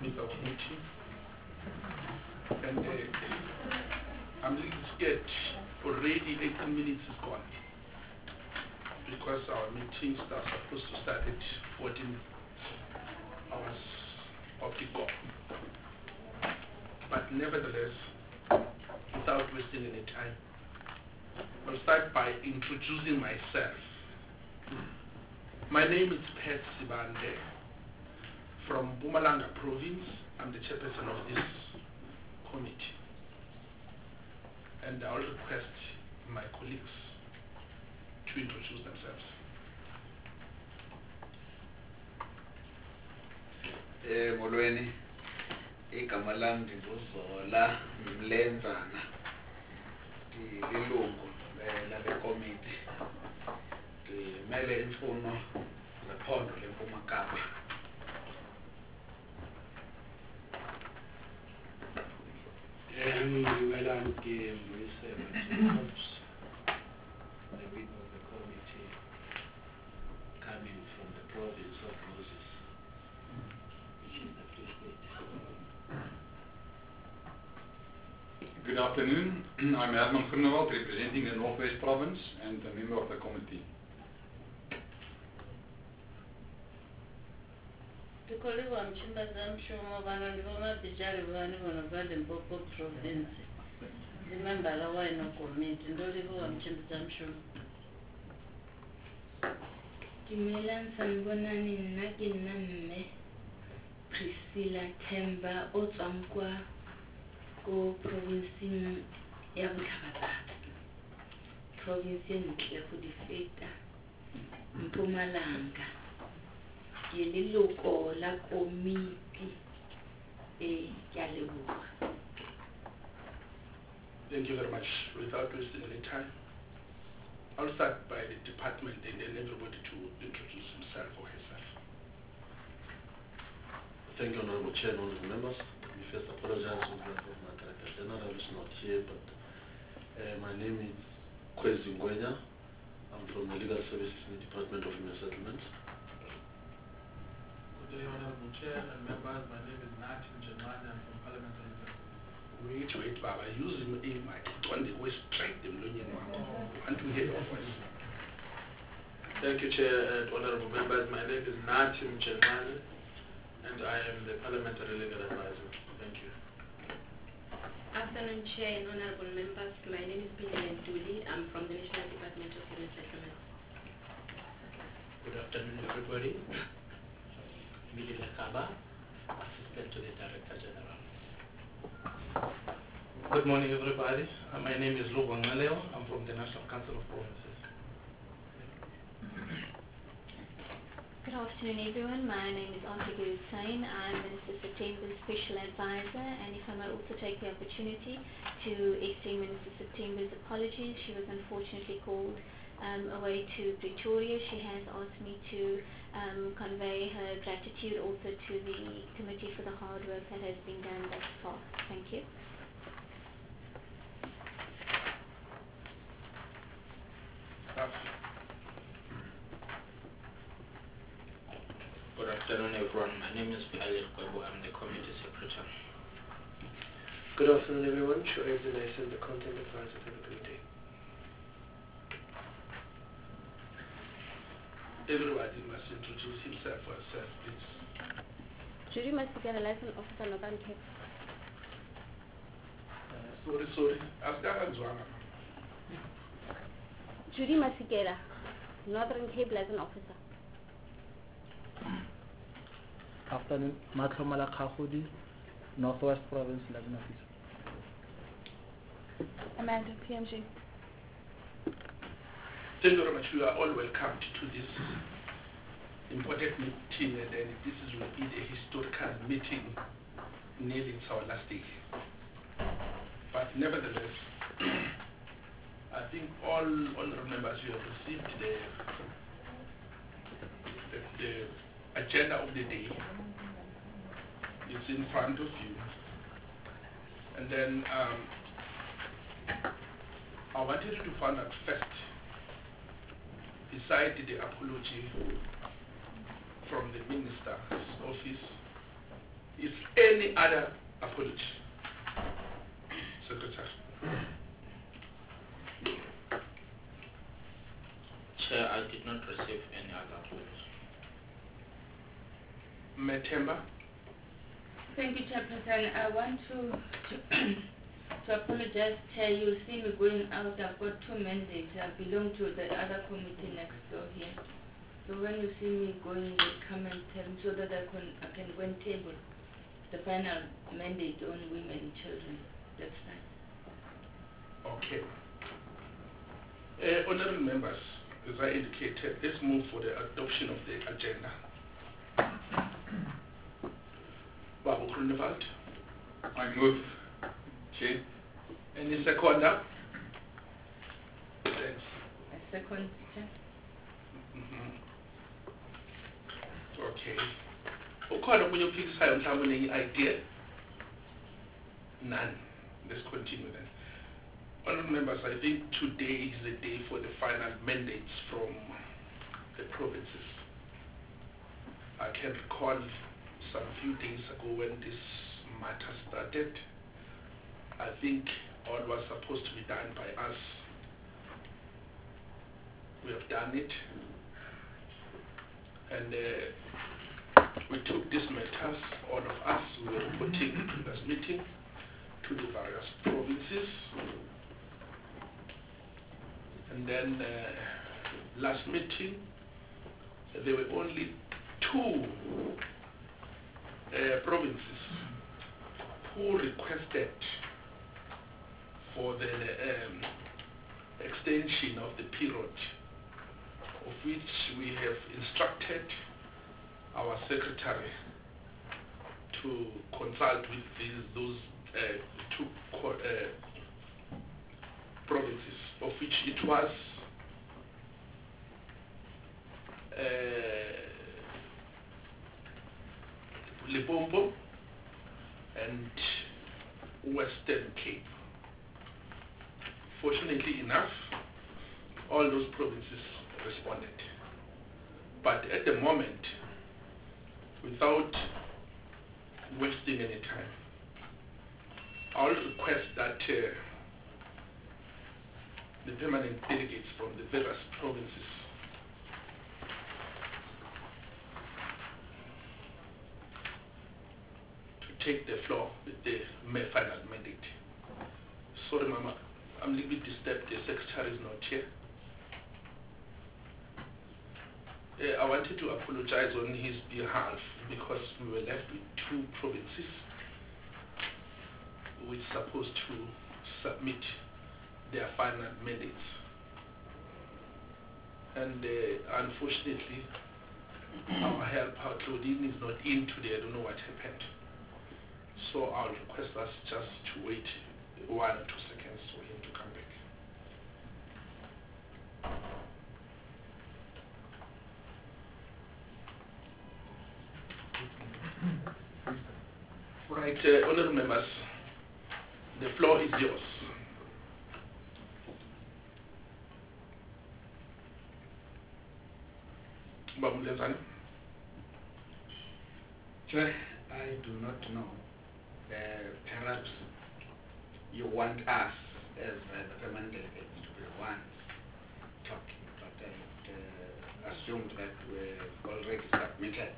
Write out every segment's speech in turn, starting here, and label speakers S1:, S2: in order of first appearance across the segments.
S1: with our meeting. And I'm a little scared. Already 18 minutes is gone. Because our meetings are supposed to start at 14 hours of the clock. But nevertheless, without wasting any time, I'll start by introducing myself. My name is Pat Sibande from Mpumalanga Province. I'm the chairperson of this committee. And I'll request my colleagues to introduce themselves.
S2: Molweni, igama lam ndinguZola Mlenzana, ndililungu lale committee, ndimele imfuno zephondo leMpuma Kapa.
S3: Dumelang ke Mmisela Jacobs, the wing of the committee coming from the province of Moses, which is the Free State.
S4: Good afternoon. I'm Herman Groenewald, representing the Northwest Province and a member of the committee.
S5: Ndikoliwa Mchimbaza Mshumo vano ndivoma bijari vani vano vali Limpopo province. Ndimember la wine committee ndoliwa Mchimbaza Mshumo.
S6: Dumelang sanibonani, nna ke nna mme Priscilla Themba o tswang kwa ko provinceng ya Botlhaba, province e ntle go di feta, Mpumalanga. Ke leloko la komiti ke a leboga.
S1: Thank you very much. Without wasting any time, I'll start by the department and then everybody to introduce himself or herself.
S7: Thank you, Honorable Chair and honorable members. Let me first apologize on behalf of my Director General who is not here, but my name is Kwezi Ngwenya. I'm from the Legal Services in the Department of Human Settlements.
S8: Good day, Honorable Chair and members. My name is Nathi Mjemane. I'm from Parliamentary Services.
S1: Wait, Baba. Use him a mic. On the way straight them learning and to hear your voice.
S8: Thank you, Chair and honorable members. My name is Nathi Mjemane, and I am the Parliamentary Legal Advisor. Thank you.
S9: Afternoon, Chair and honorable members. My name is Billy Nduli. I'm from the National Department of Human Settlements.
S3: Good afternoon, everybody. Mili Lakaba, Assistant to the Director General.
S8: Good morning, everybody. My name is Lubo Ngaleo. I'm from the National Council of Provinces.
S10: Good afternoon, everyone. My name is Atika Hussain. I'm Minister September's Special Advisor, and if I might also take the opportunity to extend Minister September's apologies. She was unfortunately called away to Pretoria. She has asked me to convey her gratitude also to the committee for the hard work that has been done thus far. Thank you.
S3: Good afternoon, everyone. My name is Pilot Kwebo. I'm the Committee Secretary.
S11: Good afternoon, everyone. Shoaib Zinaisan, the Content Advisor for the committee.
S1: Everybody must introduce himself or herself, please.
S12: Judy Masikela, License Officer, Northern Cape.
S1: Sorry. Asgaranzwana.
S12: Judy Masikela, Northern Cape License Officer.
S13: Afternoon, Matlo Malakahudi, Northwest Province License Officer.
S12: Amanda, PMG.
S1: Thank you very much. You are all welcomed to this important meeting, and this will be a historical meeting. Nearly it's our last day. But nevertheless, I think all honorable members, you have received the agenda of the day. It's in front of you. And then I wanted you to find out first, beside the apology from the minister's office, Is any other apology? Secretary.
S3: Chair, I did not receive any other apology.
S1: Matemba.
S6: Thank you, Chairperson. I want to apologize, Chair. You see me going out. I've got 2 mandates. I belong to the other committee next door here. So when you see me going, come and tell me so that I can go and table the final mandate on women and children. That's fine.
S1: Okay. Honorable members, as I indicated, let's move for the adoption of the agenda. Babu Grunewald.
S4: I move, Chair.
S1: Any seconder? Thanks.
S6: I second, Chair.
S1: Okay. Ukhona omunye ophikisayo mhlawumbe ne-idea? None. Let's continue then. Honourable members, I think today is the day for the final mandates from the provinces. I can recall some few days ago when this matter started. I think all was supposed to be done by us. We have done it. And we took these matters, all of us, we were reporting to this meeting, to the various provinces. And then last meeting, there were only 2 provinces who requested for the extension of the period, of which we have instructed our secretary to consult with those 2 provinces, of which it was Limpopo and Western Cape. Fortunately enough, all those provinces responded. But at the moment, without wasting any time, I will request that the permanent delegates from the various provinces to take the floor with the final mandate. Sorry, Mama, I'm a little bit disturbed. The secretary is not here. I wanted to apologize on his behalf because we were left with 2 provinces which are supposed to submit their final mandates. And unfortunately, our helper Claudine is not in today. I don't know what happened. So I'll request us just to wait 1 or 2 seconds for him to come back. Right, honourable members, the floor is yours.
S2: Chair, I do not know. Perhaps you want us as the permanent delegates to be the ones talking, but I assumed that we've already submitted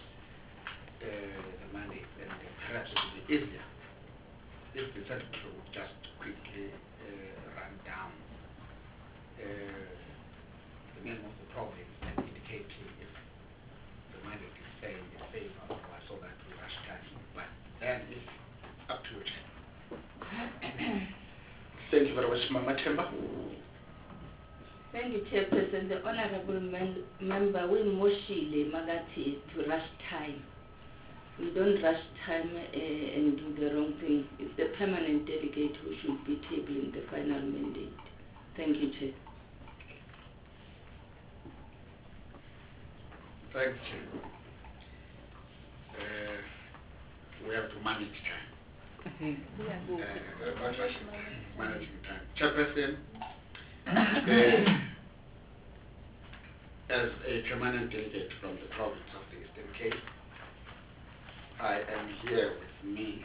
S2: the mandate, and perhaps it would be easier if the secretary would just quickly run down the name of the province and indicate if the mandate is saying in favor of us so that we rush time. But then it's up to it.
S1: Thank you very much, Mama Temba.
S6: Thank you, Chairperson. The honorable member, we moshile magati to rush time. We don't rush time and do the wrong thing. It's the permanent delegate who should be tabling the final mandate. Thank you, Chair.
S2: Thank you. We have to manage time. Managing time. Chairperson, as a permanent delegate from the province of the Eastern Cape, I am here with me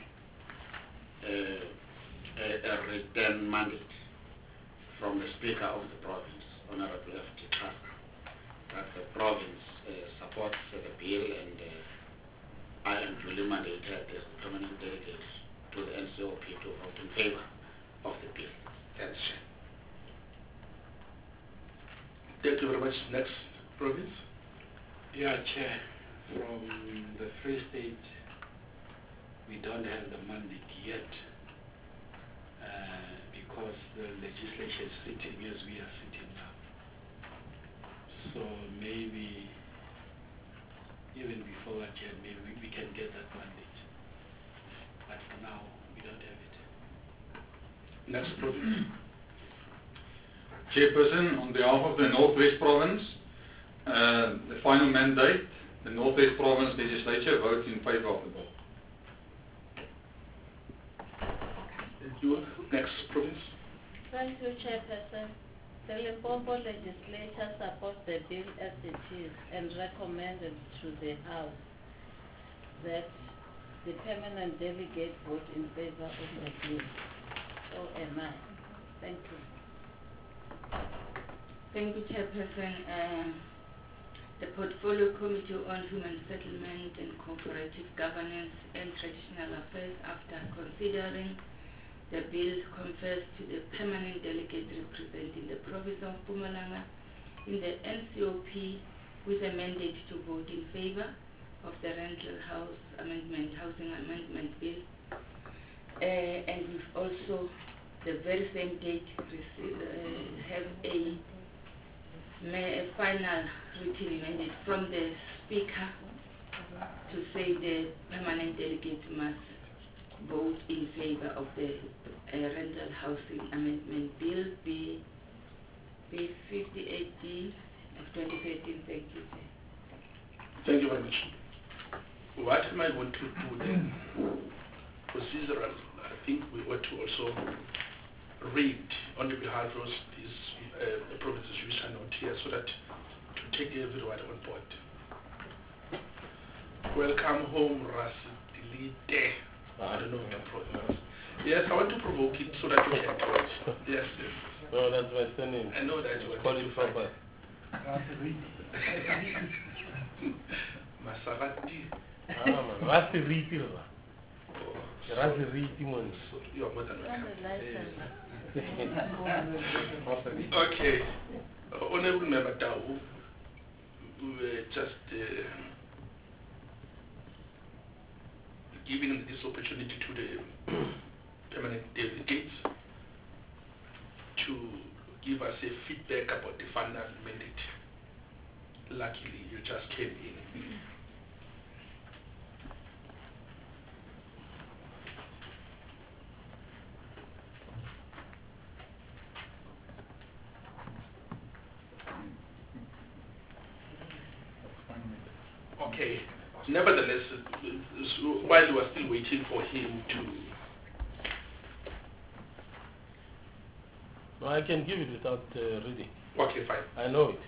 S2: a written mandate from the Speaker of the Province, Honorable F.T. Trask, that the province supports the bill, and I am duly mandated as the permanent delegate to the NCOP to vote in favor of the bill. Thanks, Chair.
S1: Thank you very much. Next province.
S3: Yeah, Chair. From the Free State, we don't have the mandate yet because the legislature is sitting as we are sitting now. So maybe even before that, Chair, maybe we can get that mandate. But for now, we don't have it.
S1: Next province.
S4: Chairperson, on behalf of the Northwest Province, the final mandate, the Northwest Province Legislature votes in favor of the bill.
S1: Thank you. Next province.
S5: Thank you, Chairperson. The Limpopo legislature supports the bill as it is and recommended to the House that the permanent delegate vote in favor of the bill. So am I. Thank you.
S6: Thank you, Chairperson. The Portfolio Committee on Human Settlement and Cooperative Governance and Traditional Affairs, after considering the bill, confers to the permanent delegate representing the province of Mpumalanga in the NCOP with a mandate to vote in favor of the Rental Housing Amendment Bill. And we've also, the very same date, have a final written mandate from the Speaker to say the permanent delegate must vote in favor of the Rental Housing Amendment Bill, B 58D of 2013. Thank you, Chair.
S1: Thank you very much. What am I going to do then? Procedural, I think we ought to also read on the behalf of these provinces which are not here, so that to take everyone on board. Welcome home, Rasidilite. I don't know your province. Yes, I want to provoke it so that you can do it. Yes, yes.
S14: No, that's my surname.
S1: I know that you want
S14: Call
S1: to
S14: it proper.
S1: Masarati.
S14: Rasiriti. Rasiriti, man.
S1: You are more than welcome.
S14: Okay.
S1: Okay. Honorable Member Tau, we were just giving this opportunity to the permanent delegates to give us a feedback about the final mandate. Luckily, you just came in. Okay. Nevertheless, while you are still waiting for him to...
S14: No, I can give it without reading.
S1: Okay, fine.
S14: I know it.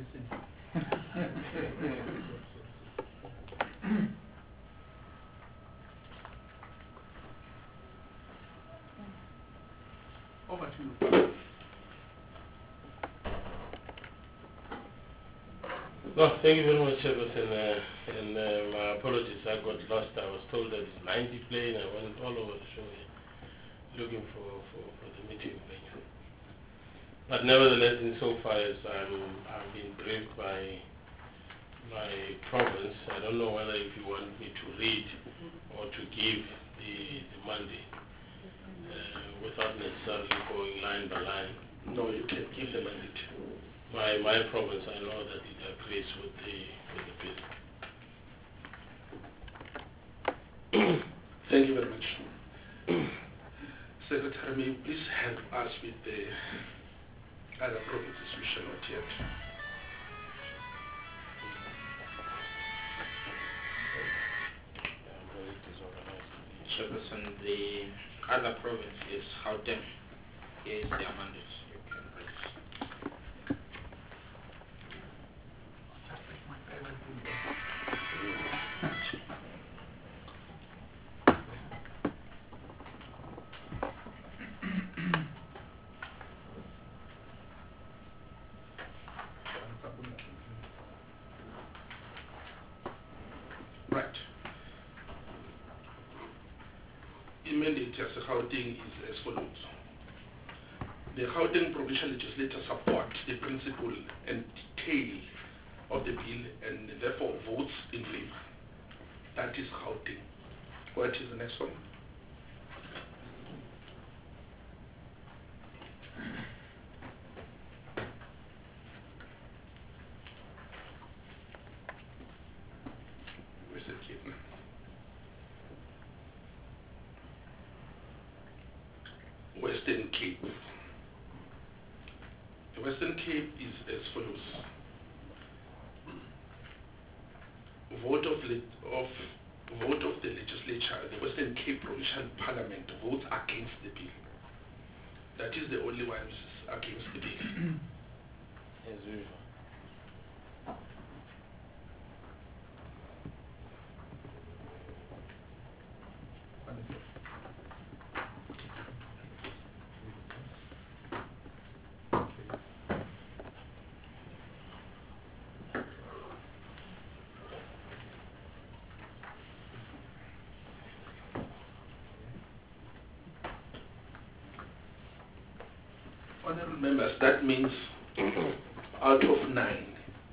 S1: Over to you.
S14: No, thank you very much, Chairperson. And my apologies, I got lost. I was told that it's 90 plane. I went all over the show here, looking for the meeting venue. But nevertheless, insofar as I've been briefed by my province, I don't know whether if you want me to read or to give the mandate without necessarily going line by line.
S1: No, you can give the mandate.
S14: My province, I know that it agrees with the bill.
S1: Thank you very much. Secretary, may you please help us with the other provinces which are not yet.
S2: Chairperson, the other province is Gauteng. Here is their mandate. You can raise.
S1: Right. The mandate as a Gauteng is as follows. The Gauteng Provincial Legislature supports the principle and detail of the bill and therefore votes in favor. That is Gauteng. What is the next one? Western Cape. Western Cape. The Western Cape is as follows. Vote of the legislature, the Western Cape Provincial Parliament votes against the bill. That is the only one which is against the bill.
S14: As usual.
S1: Honorable members, that means out of 9,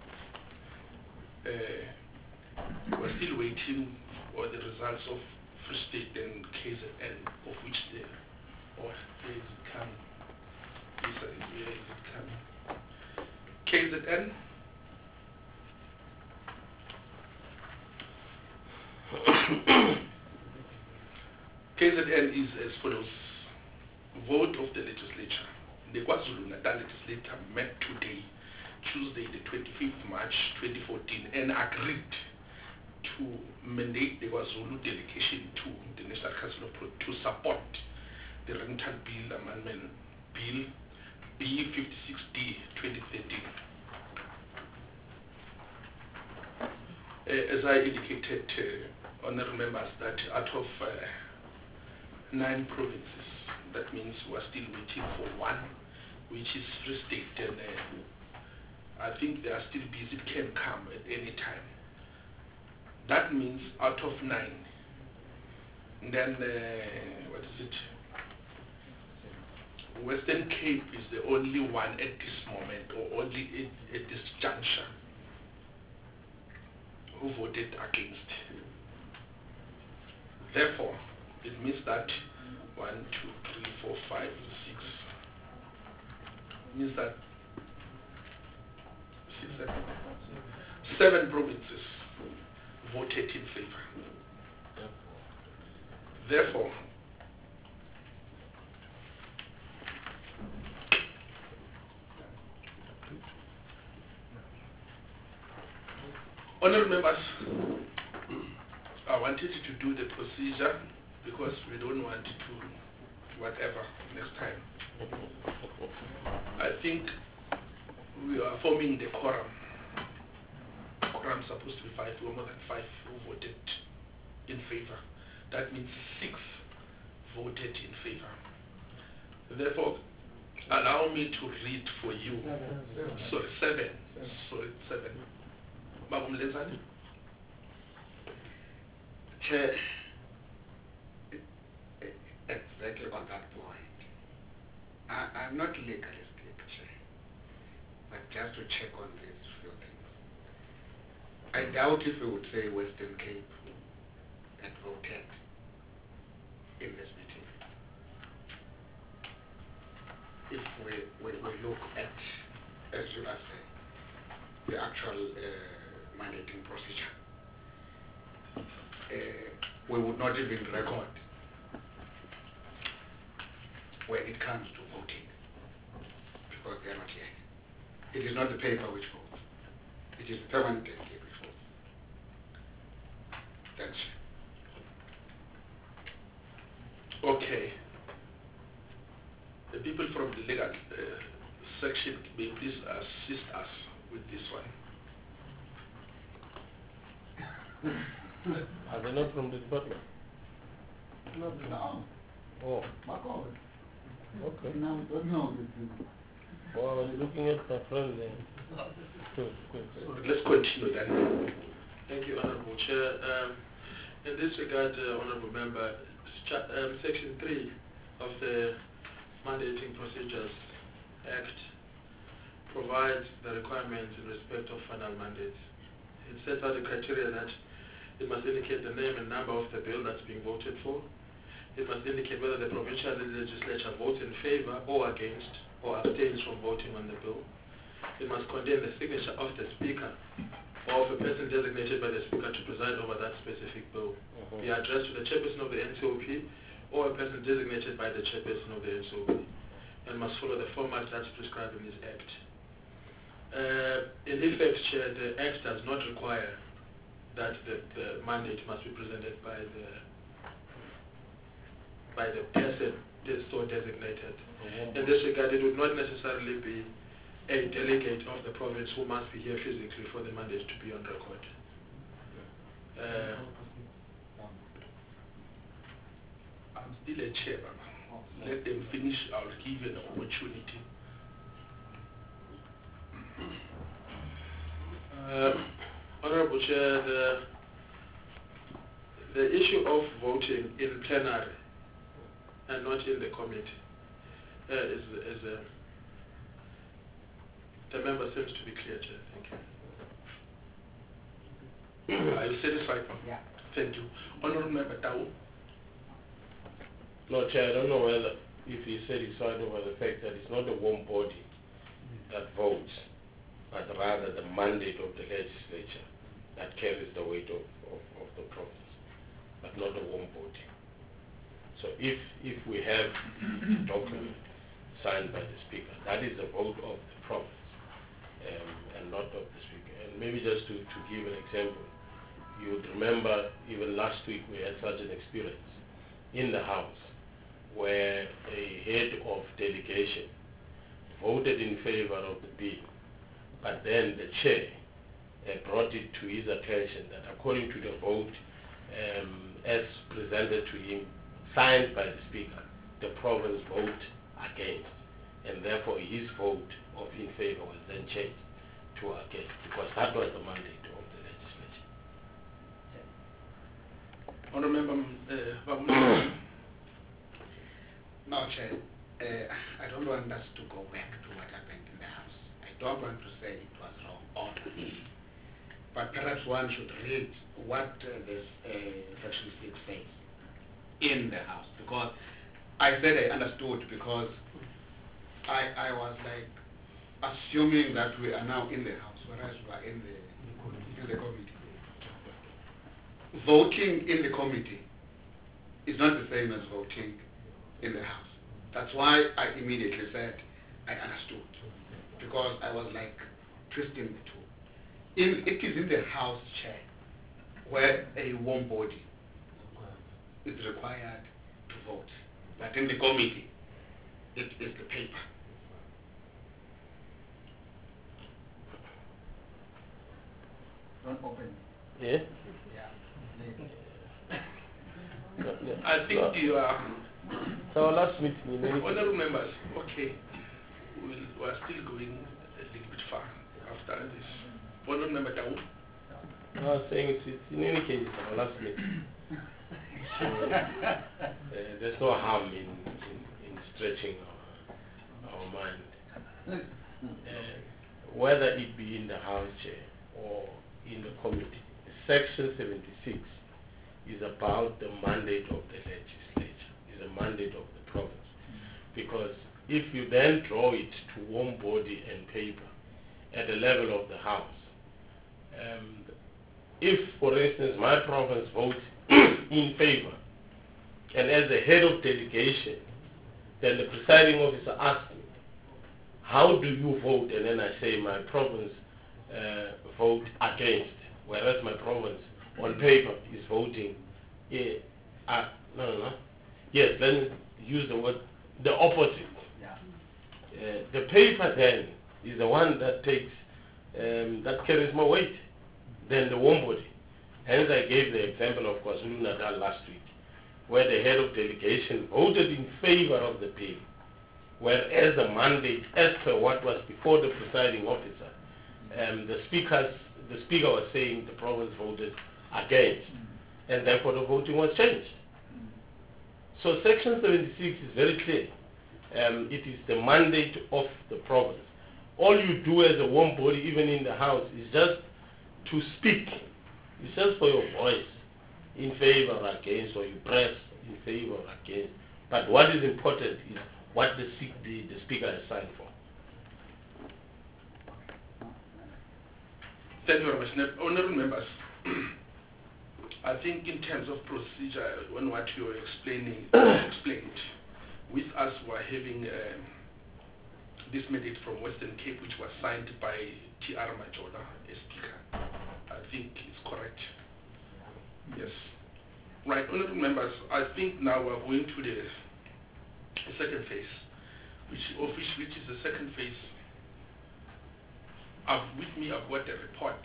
S1: we're still waiting for the results of Free State and KZN, of which where is it coming? Where is it coming? KZN. KZN is as follows. Vote of the legislature. The KwaZulu-Natal legislature met today, Tuesday the 25th March 2014, and agreed to mandate the KwaZulu delegation to the National Council of to support the Rental Bill Amendment Bill B56D 2013. As I indicated, honorable members, that out of 9 provinces, that means we're still waiting for one, which is Free State, and I think they are still busy, it can come at any time. That means out of 9, and then what is it? Western Cape is the only one at this moment, or only at this juncture, who voted against. Therefore, it means that 1, 2, 3, 4, 5, 6. Means that 7 provinces voted in favor. Therefore, honorable members, I wanted to do the procedure because we don't want to whatever next time. I think we are forming the quorum. Quorum is supposed to be 5, or more than 5 who voted in favor. That means 6 voted in favor. Therefore, allow me to read for you. Sorry, 7. Sorry, 7. Babum Lenzani.
S2: Chair, exactly on that point. I'm not legalistic, Chair, but just to check on these few things. I doubt if we would say Western Cape had voted in this meeting. If we look at, as you are saying, the actual mandating procedure, we would not even record when it comes to voting, because they are not here. It is not the paper which votes. It is the permanent delegate which votes. That's
S1: okay. The people from the legal section, may please assist us with this one.
S14: Are they not from the department?
S15: No.
S14: Oh. Okay.
S15: No.
S14: Well, I was looking at my friend there.
S1: So let's continue then.
S8: Thank you, Honourable Chair. In this regard, Honourable Member, Section 3 of the Mandating Procedures Act provides the requirements in respect of final mandates. It sets out the criteria that it must indicate the name and number of the bill that's being voted for. It must indicate whether the provincial legislature votes in favor or against or abstains from voting on the bill. It must contain the signature of the speaker or of a person designated by the speaker to preside over that specific bill. Be addressed to the chairperson of the NCOP or a person designated by the chairperson of the NCOP, and must follow the format that's prescribed in this Act. In effect, Chair, the Act does not require that the mandate must be presented by the person so designated. In this regard, it would not necessarily be a delegate of the province who must be here physically for the mandate to be on record.
S1: I'm still a chair, Baba. Let them finish. I'll give you an opportunity.
S8: Honourable Chair, the issue of voting in plenary and not in the committee the member seems to be clear, Chair. Thank you.
S1: Are you satisfied?
S2: Yeah.
S1: Thank you. Honourable Member Tau.
S14: No, Chair, I don't know whether if he's satisfied over the fact that it's not the warm body that votes, but rather the mandate of the legislature that carries the weight of the province, but not the warm body. So if we have a document signed by the Speaker, that is the vote of the province and not of the Speaker. And maybe just to give an example, you would remember even last week we had such an experience in the House where a head of delegation voted in favor of the bill, but then the chair brought it to his attention that according to the vote as presented to him, signed by the Speaker, the province voted against, and therefore his vote of in favor was then changed to against, because that was the mandate of the legislature.
S1: Honourable Member
S2: No, Chair. I don't want us to go back to what happened in the House. I don't want to say it was wrong order. But perhaps one should read what this Section 6 says in the House. Because I said I understood because I was like assuming that we are now in the House, whereas we are in the committee. Voting in the committee is not the same as voting in the House. That's why I immediately said I understood, because I was like twisting the two. It is in the House, Chair, where a warm body is required to vote. But in the committee, it is the paper. Don't open.
S14: Yeah?
S1: I think you are...
S14: So last meeting,
S1: Honourable members, okay, we are still going a little bit far after this. Honourable Member Tau.
S14: I was saying it's in any case it's our last meeting. So there's no harm in stretching our mind. Whether it be in the House Chair or in the committee, Section 76 is about the mandate of the legislature, is a mandate of the province. Because if you then draw it to warm body and paper at the level of the House, if, for instance, my province votes in favor, and as the head of delegation, then the presiding officer asks me, how do you vote? And then I say my province vote against, whereas my province on paper is voting, yes, let me use the word, the opposite. Yeah. The paper then is the one that takes, that carries more weight than the warm body. Hence I gave the example of KwaZulu-Natal last week, where the head of delegation voted in favor of the bill, whereas the mandate, as per what was before the presiding officer, the speaker's the speaker was saying the province voted against, and therefore the voting was changed. So Section 76 is very clear. It is the mandate of the province. All you do as a warm body, even in the House, is just to speak. It's just for your voice, in favor or against, or you press in favor or against. But what is important is what the speaker has signed for.
S1: Thank you very much. Honourable members, I think in terms of procedure, on what you were explained, with us were having this mandate from Western Cape, which was signed by T.R. Majola, a speaker. I think it's correct. Yes. Right, honourable members, I think now we're going to the second phase, which is the second phase. With me, I've got a report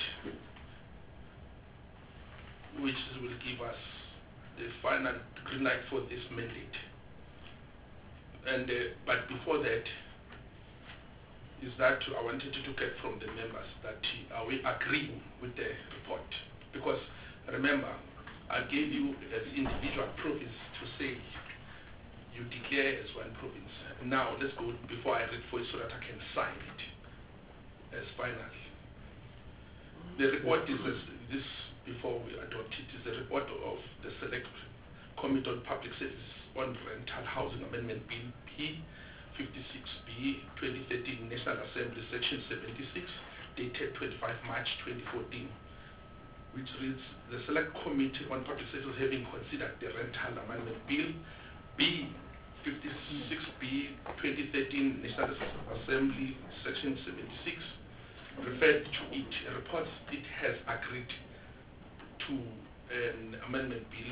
S1: which will give us the final green light for this mandate. And but before that, is that I wanted to get from the members that are we agreeing with the report? Because remember, I gave you as individual province to say you declare as one province. Now let's go before I read for it so that I can sign it as final. The report is this before we adopt it is a report of the Select Committee on Public Services on Rental Housing Amendment Bill P56B 2013 National Assembly Section 76 dated 25 March 2014, which reads the Select Committee on Public Services having considered the Rental Amendment Bill B56B 2013 National Assembly Section 76 referred to it, reports it has agreed to an amendment bill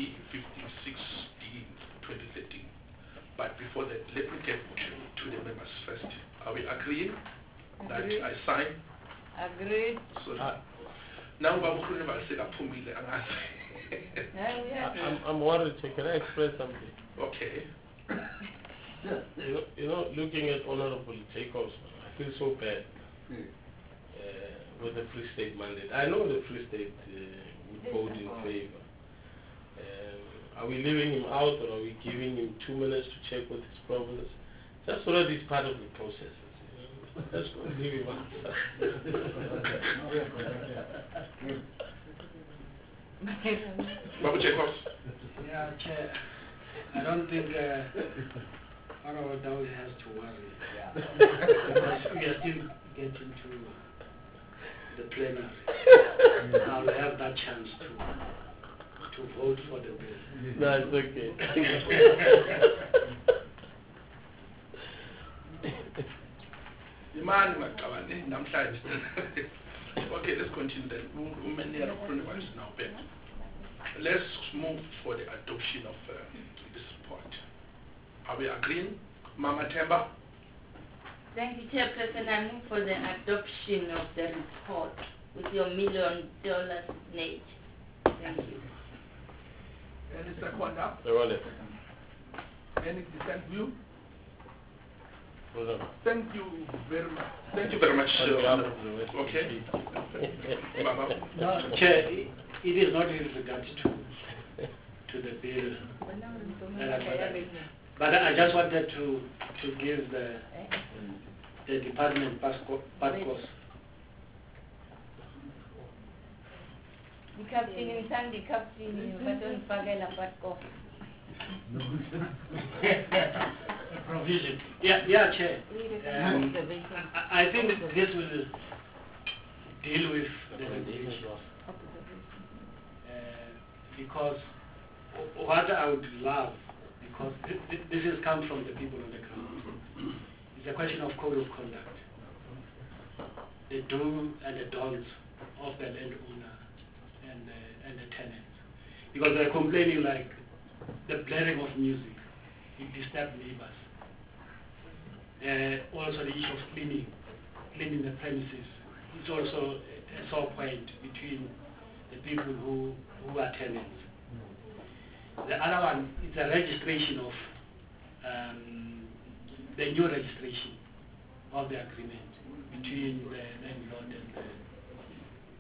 S1: B56B 2013. But before that, let me get to the members first. Are we agreeing that I sign?
S6: Agreed.
S1: So now
S14: I'm worried. Can I express something?
S1: Okay.
S14: You know, looking at Honorable Jacobs, I feel so bad with the Free State mandate. I know the Free State would vote in favor. Are we leaving him out, or are we giving him 2 minutes to check with his province? That's already part of the process. Let's go and leave him out.
S1: Babu Jacobs.
S3: Yeah, Chair. I don't think Honorable Dawi has to worry. Because we are still getting to the plenary. Now we have that chance to vote for the bill.
S14: No, it's okay.
S1: Okay, let's continue then. Now back. Let's move for the adoption of this report. Are we agreeing? Mama Temba?
S6: Thank you, Chairperson. I move for the adoption of the report with your $1 million name. Thank you.
S1: Any seconder? Any dissent view? Thank you very much. Thank you very much. Okay.
S3: No, Chair, it is not in regard to the bill. But I just wanted to give the department back course. Provision. Yeah, Chair. I think this will deal with the regulation. Because what I would love, because this has come from the people on the ground, it's a question of code of conduct. The do and the don'ts of the landowner and the tenants. Because they're complaining like the blaring of music, it disturbs neighbors. Also the issue of cleaning the premises. It's also a sore point between the people who are tenants. The other one is a registration of the new registration of the agreement between the landlord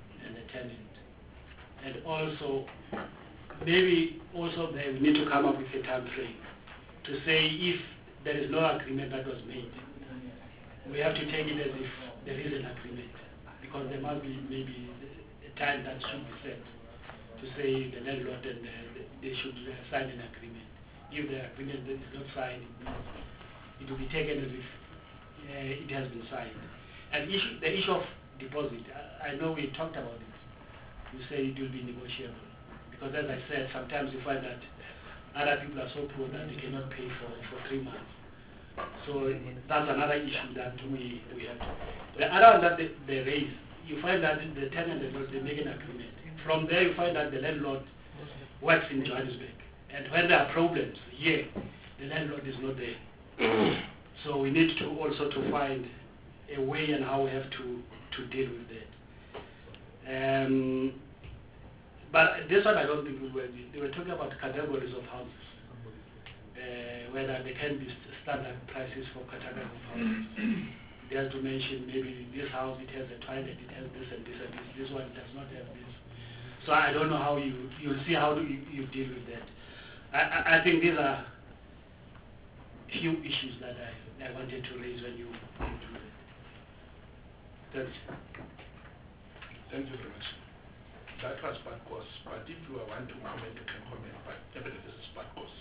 S16: tenant. And also, maybe also they need to come up with a time frame to say if there is no agreement that was made, we have to take it as if there is an agreement, because there must be maybe a time that should be set to say the landlord and they should sign an agreement. If the agreement is not signed, it will be taken as if it has been signed. And the issue of deposit, I know we talked about it. You say it will be negotiable. Because as I said, sometimes you find that other people are so poor that they cannot pay for 3 months. So that's another issue that we have. The other one that they raise, you find that the tenant and they make an agreement. From there you find that the landlord works in Johannesburg. And when there are problems here, the landlord is not there. So we need to also to find a way and how we have to deal with that. But this one I don't think they were talking about categories of houses, whether there can be standard prices for categories of houses. They have to mention maybe this house, it has a toilet, it has this and this and this, this one does not have this. So I don't know how you'll see how you deal with that. I think these are few issues that I wanted to raise when you do that. That's it.
S1: Thank you very much. That was bad course, but if you want to comment, you can comment, but evidently this is bad course.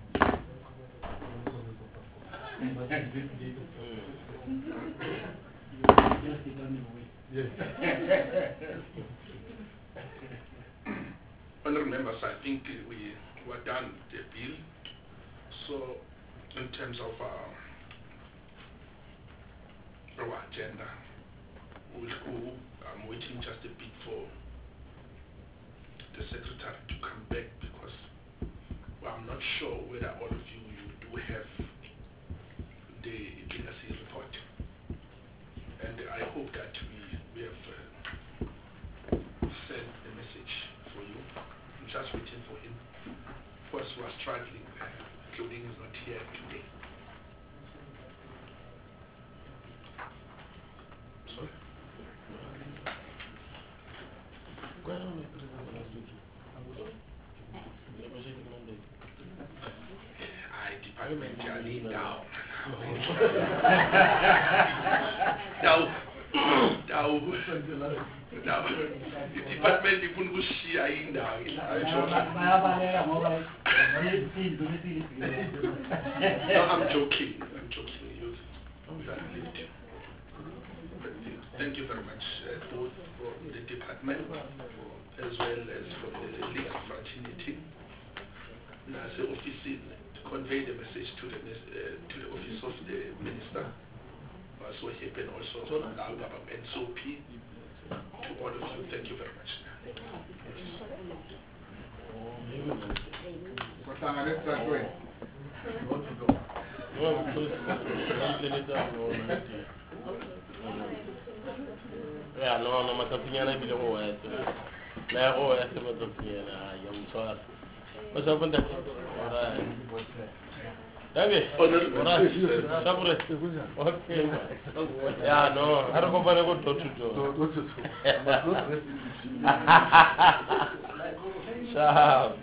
S1: Honourable members, I think we were done with the bill. So, in terms of our agenda, we'll go. I'm waiting just a bit for the secretary to come back, because I'm not sure whether all of you do have the legacy report. And I hope that we have sent a message for you. I'm just waiting for him. Of course, we are struggling. Claudine is not here today. Sorry. Department down. Department even go see in now. No, I'm joking. Thank you very much, both from the department as well as from the League of Fraternity. As the office to convey the message to the office of the minister. So happen also now about SOP to all of you. Thank you very much.
S2: Let's start going.
S14: You want to go? Yeah, no, matapinyana bile go wa etsa. Na go ya se matapinyana ya mtswara. What's up with that? Alright. David, alright. Okay. Yeah, no. I don't go for the door to door. Sharp.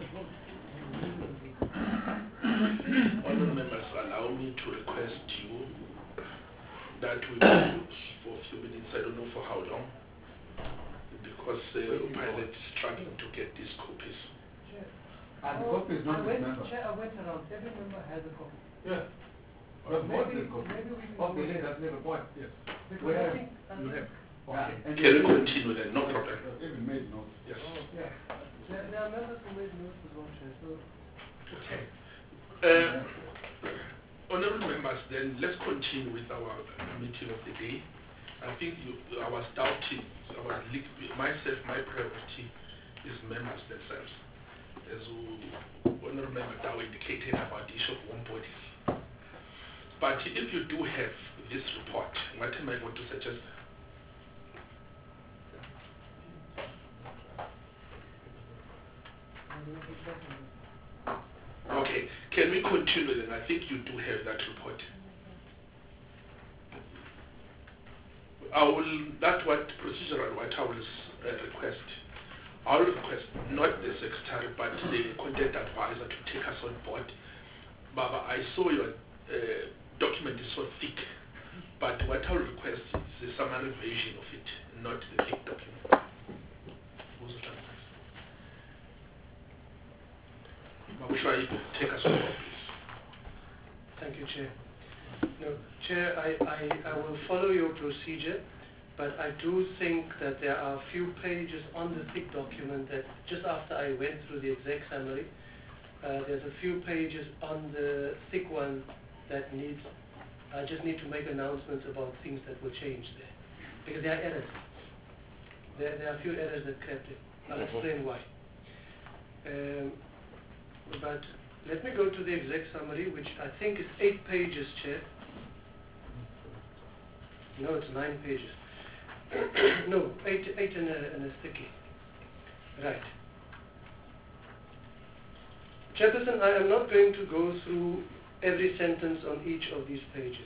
S1: Honourable members, allow me to request you that we pause for a few minutes. I don't know for how long, because the pilot is struggling to get these copies.
S2: And the copy is not with member.
S17: I went around. Every member has a copy.
S2: Yeah. But maybe we can okay, that's never point. Yes.
S17: Because I think
S1: You have.
S2: Okay.
S1: Can we continue then? No problem.
S2: Even made notes.
S1: Yes.
S17: yeah. There are members who made notes as well, Chair. So
S1: Okay. Honourable members, then let's continue with our meeting of the day. I think I was doubting about myself, my priority is members themselves. As Honourable Member Dow indicated about the issue of warm bodies. But if you do have this report, what am I going to suggest? Okay, can we continue then? I think you do have that report. That's what procedural what I will request. I will request not the secretary but the content advisor to take us on board. Baba, I saw your document is so thick, but what I will request is a summary version of it, not the thick document. Baba, try to take us on board, please.
S11: Thank you, Chair. No, Chair, I will follow your procedure, but I do think that there are a few pages on the thick document that just after I went through the exec summary, there's a few pages on the thick one that I just need to make announcements about things that will change there. Because there are errors. There are a few errors that crept in. I'll explain why. But let me go to the exec summary, which I think is 8 pages, Chair. No, it's 9 pages. No, 8 in a sticky. Right. Chairperson, I am not going to go through every sentence on each of these pages.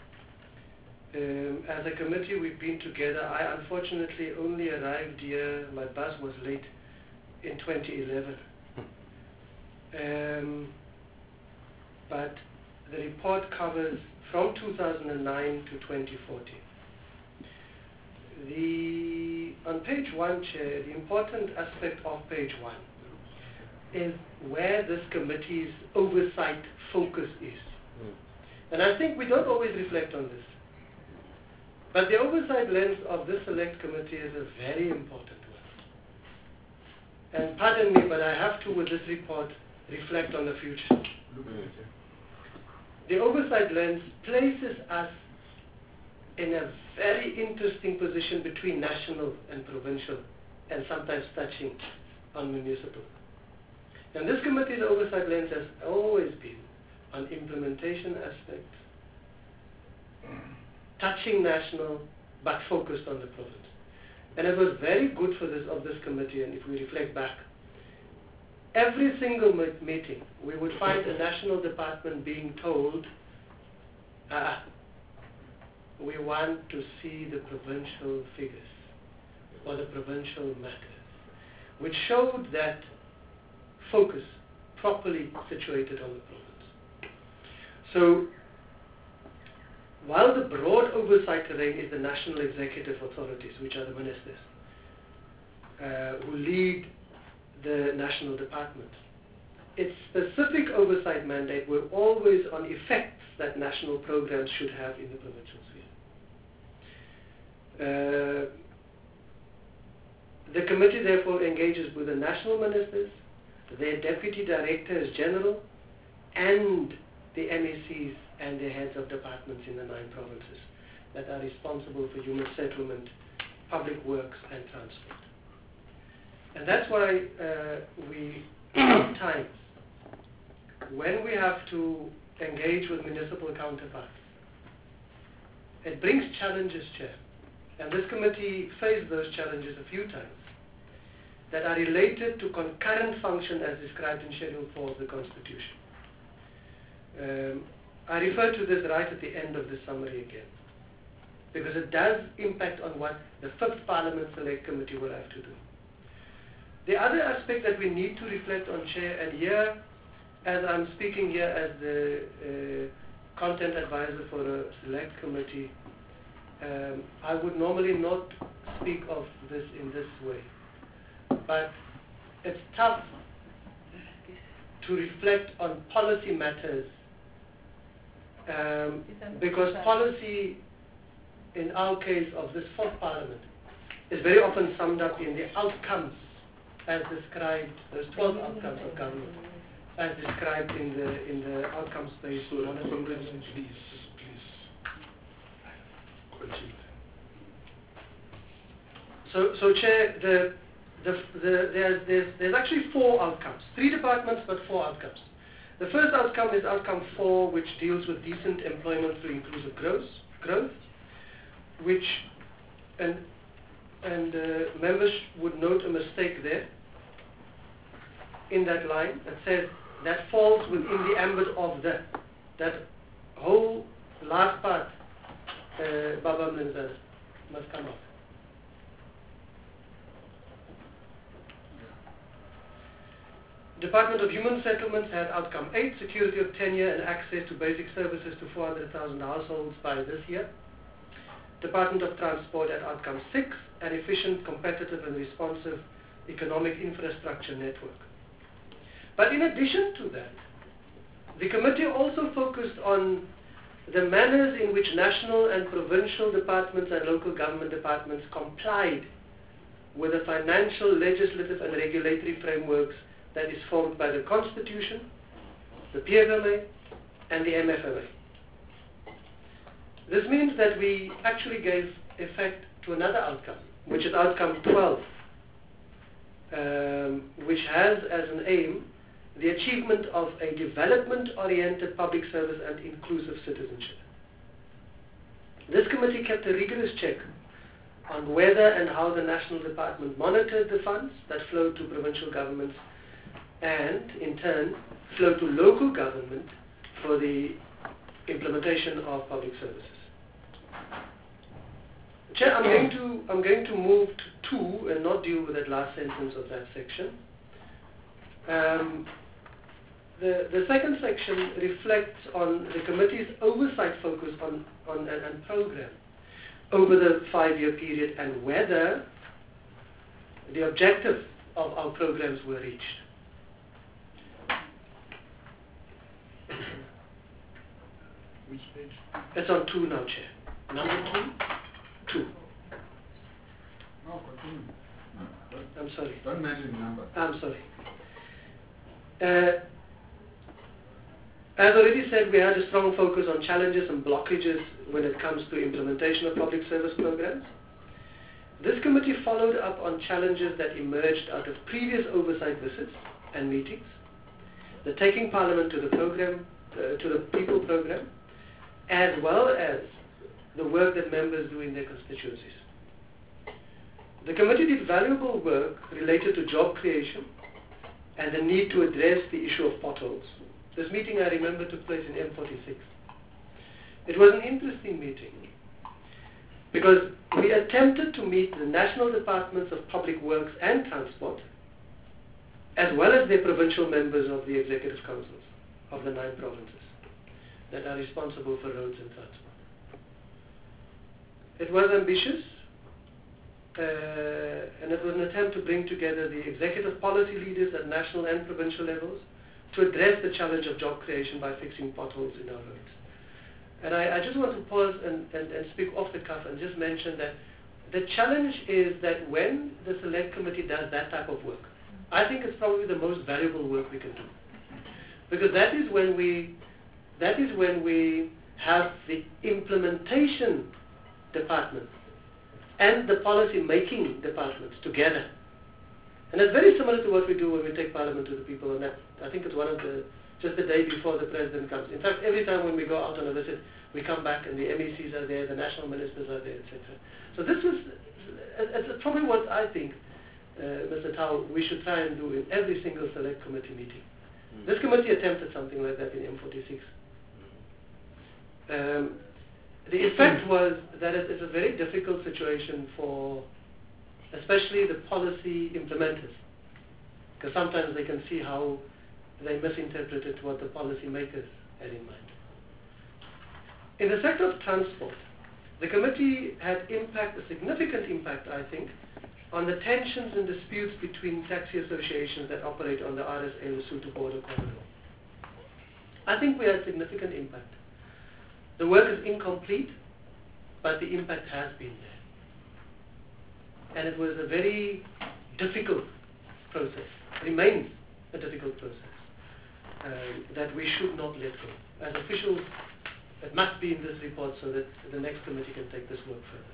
S11: As a committee, we've been together. I unfortunately only arrived here, my bus was late, in 2011. But the report covers from 2009 to 2014. On page 1, Chair, the important aspect of page 1 is where this committee's oversight focus is. And I think we don't always reflect on this. But the oversight lens of this select committee is a very important one. And pardon me, but I have to, with this report, reflect on the future. The oversight lens places us in a very interesting position between national and provincial, and sometimes touching on municipal. And this committee's oversight lens has always been on implementation aspects, touching national, but focused on the province. And it was very good for this committee, and if we reflect back, every single meeting, we would find a national department being told, we want to see the provincial figures or the provincial matters, which showed that focus properly situated on the province. So, while the broad oversight terrain is the national executive authorities, which are the ministers, who lead the national department, its specific oversight mandate were always on effects that national programs should have in the provincial sphere. The committee therefore engages with the national ministers, their deputy directors general, and the MECs and the heads of departments in the 9 provinces that are responsible for human settlement, public works, and transport. And that's why we sometimes, when we have to engage with municipal counterparts, it brings challenges, Chair. And this committee faced those challenges a few times that are related to concurrent function as described in Schedule 4 of the Constitution. I refer to this right at the end of the summary again, because it does impact on what the 5th Parliament Select Committee will have to do. The other aspect that we need to reflect on, Chair, and here, as I'm speaking here as the content advisor for a select committee, I would normally not speak of this in this way. But it's tough to reflect on policy matters because policy, in our case of this 4th Parliament, is very often summed up in the outcomes as described, those 12 outcomes of government, as described in the outcomes-based monitoring.
S1: Please. Continue.
S11: So Chair, there's actually 4 outcomes. 3 departments, but 4 outcomes. The first outcome is outcome 4, which deals with decent employment through inclusive growth, which, and members would note a mistake there in that line that says that falls within the ambit of that whole last part, Baba Mlinzana. must come out. Department of Human Settlements had outcome 8, security of tenure and access to basic services to 400,000 households by this year. Department of Transport had outcome 6, an efficient, competitive and responsive economic infrastructure network. But in addition to that, the committee also focused on the manners in which national and provincial departments and local government departments complied with the financial, legislative and regulatory frameworks that is formed by the Constitution, the PFMA and the MFMA. This means that we actually gave effect to another outcome, which is outcome 12, which has as an aim the achievement of a development-oriented public service and inclusive citizenship. This committee kept a rigorous check on whether and how the national department monitored the funds that flowed to provincial governments and, in turn, flow to local government for the implementation of public services. Chair, I'm going to move to 2 and not deal with that last sentence of that section. The second section reflects on the committee's oversight focus on and program over the 5-year period and whether the objectives of our programs were reached.
S2: Which page?
S11: It's on 2 now, Chair. Number 2.
S2: No, continue.
S11: I'm sorry.
S2: Don't mention the number.
S11: I'm sorry. As already said, we had a strong focus on challenges and blockages when it comes to implementation of public service programs. This committee followed up on challenges that emerged out of previous oversight visits and meetings, the Taking Parliament to the program, to the People program, as well as the work that members do in their constituencies. The committee did valuable work related to job creation and the need to address the issue of potholes. This meeting, I remember, took place in M46. It was an interesting meeting because we attempted to meet the national departments of public works and transport as well as their provincial members of the executive councils of the 9 provinces that are responsible for roads and transport. It was ambitious, and it was an attempt to bring together the executive policy leaders at national and provincial levels to address the challenge of job creation by fixing potholes in our roads. And I just want to pause and speak off the cuff and just mention that the challenge is that when the select committee does that type of work, I think it's probably the most valuable work we can do. Because that is when we have the implementation department and the policy making departments together. And it's very similar to what we do when we take Parliament to the people, and that, I think it's one of just the day before the President comes. In fact, every time when we go out on a visit, we come back and the MECs are there, the national ministers are there, etc. So this was it's probably what I think, Mr. Tau, we should try and do in every single select committee meeting. This committee attempted something like that in M46. The effect was that it is a very difficult situation for especially the policy implementers, because sometimes they can see how they misinterpreted what the policy makers had in mind. In the sector of transport, the committee had a significant impact, I think, on the tensions and disputes between taxi associations that operate on the RSA-Lesotho border corridor. I think we had significant impact. The work is incomplete, but the impact has been there. And it was a very difficult process, remains a difficult process, that we should not let go. As officials, it must be in this report so that the next committee can take this work further.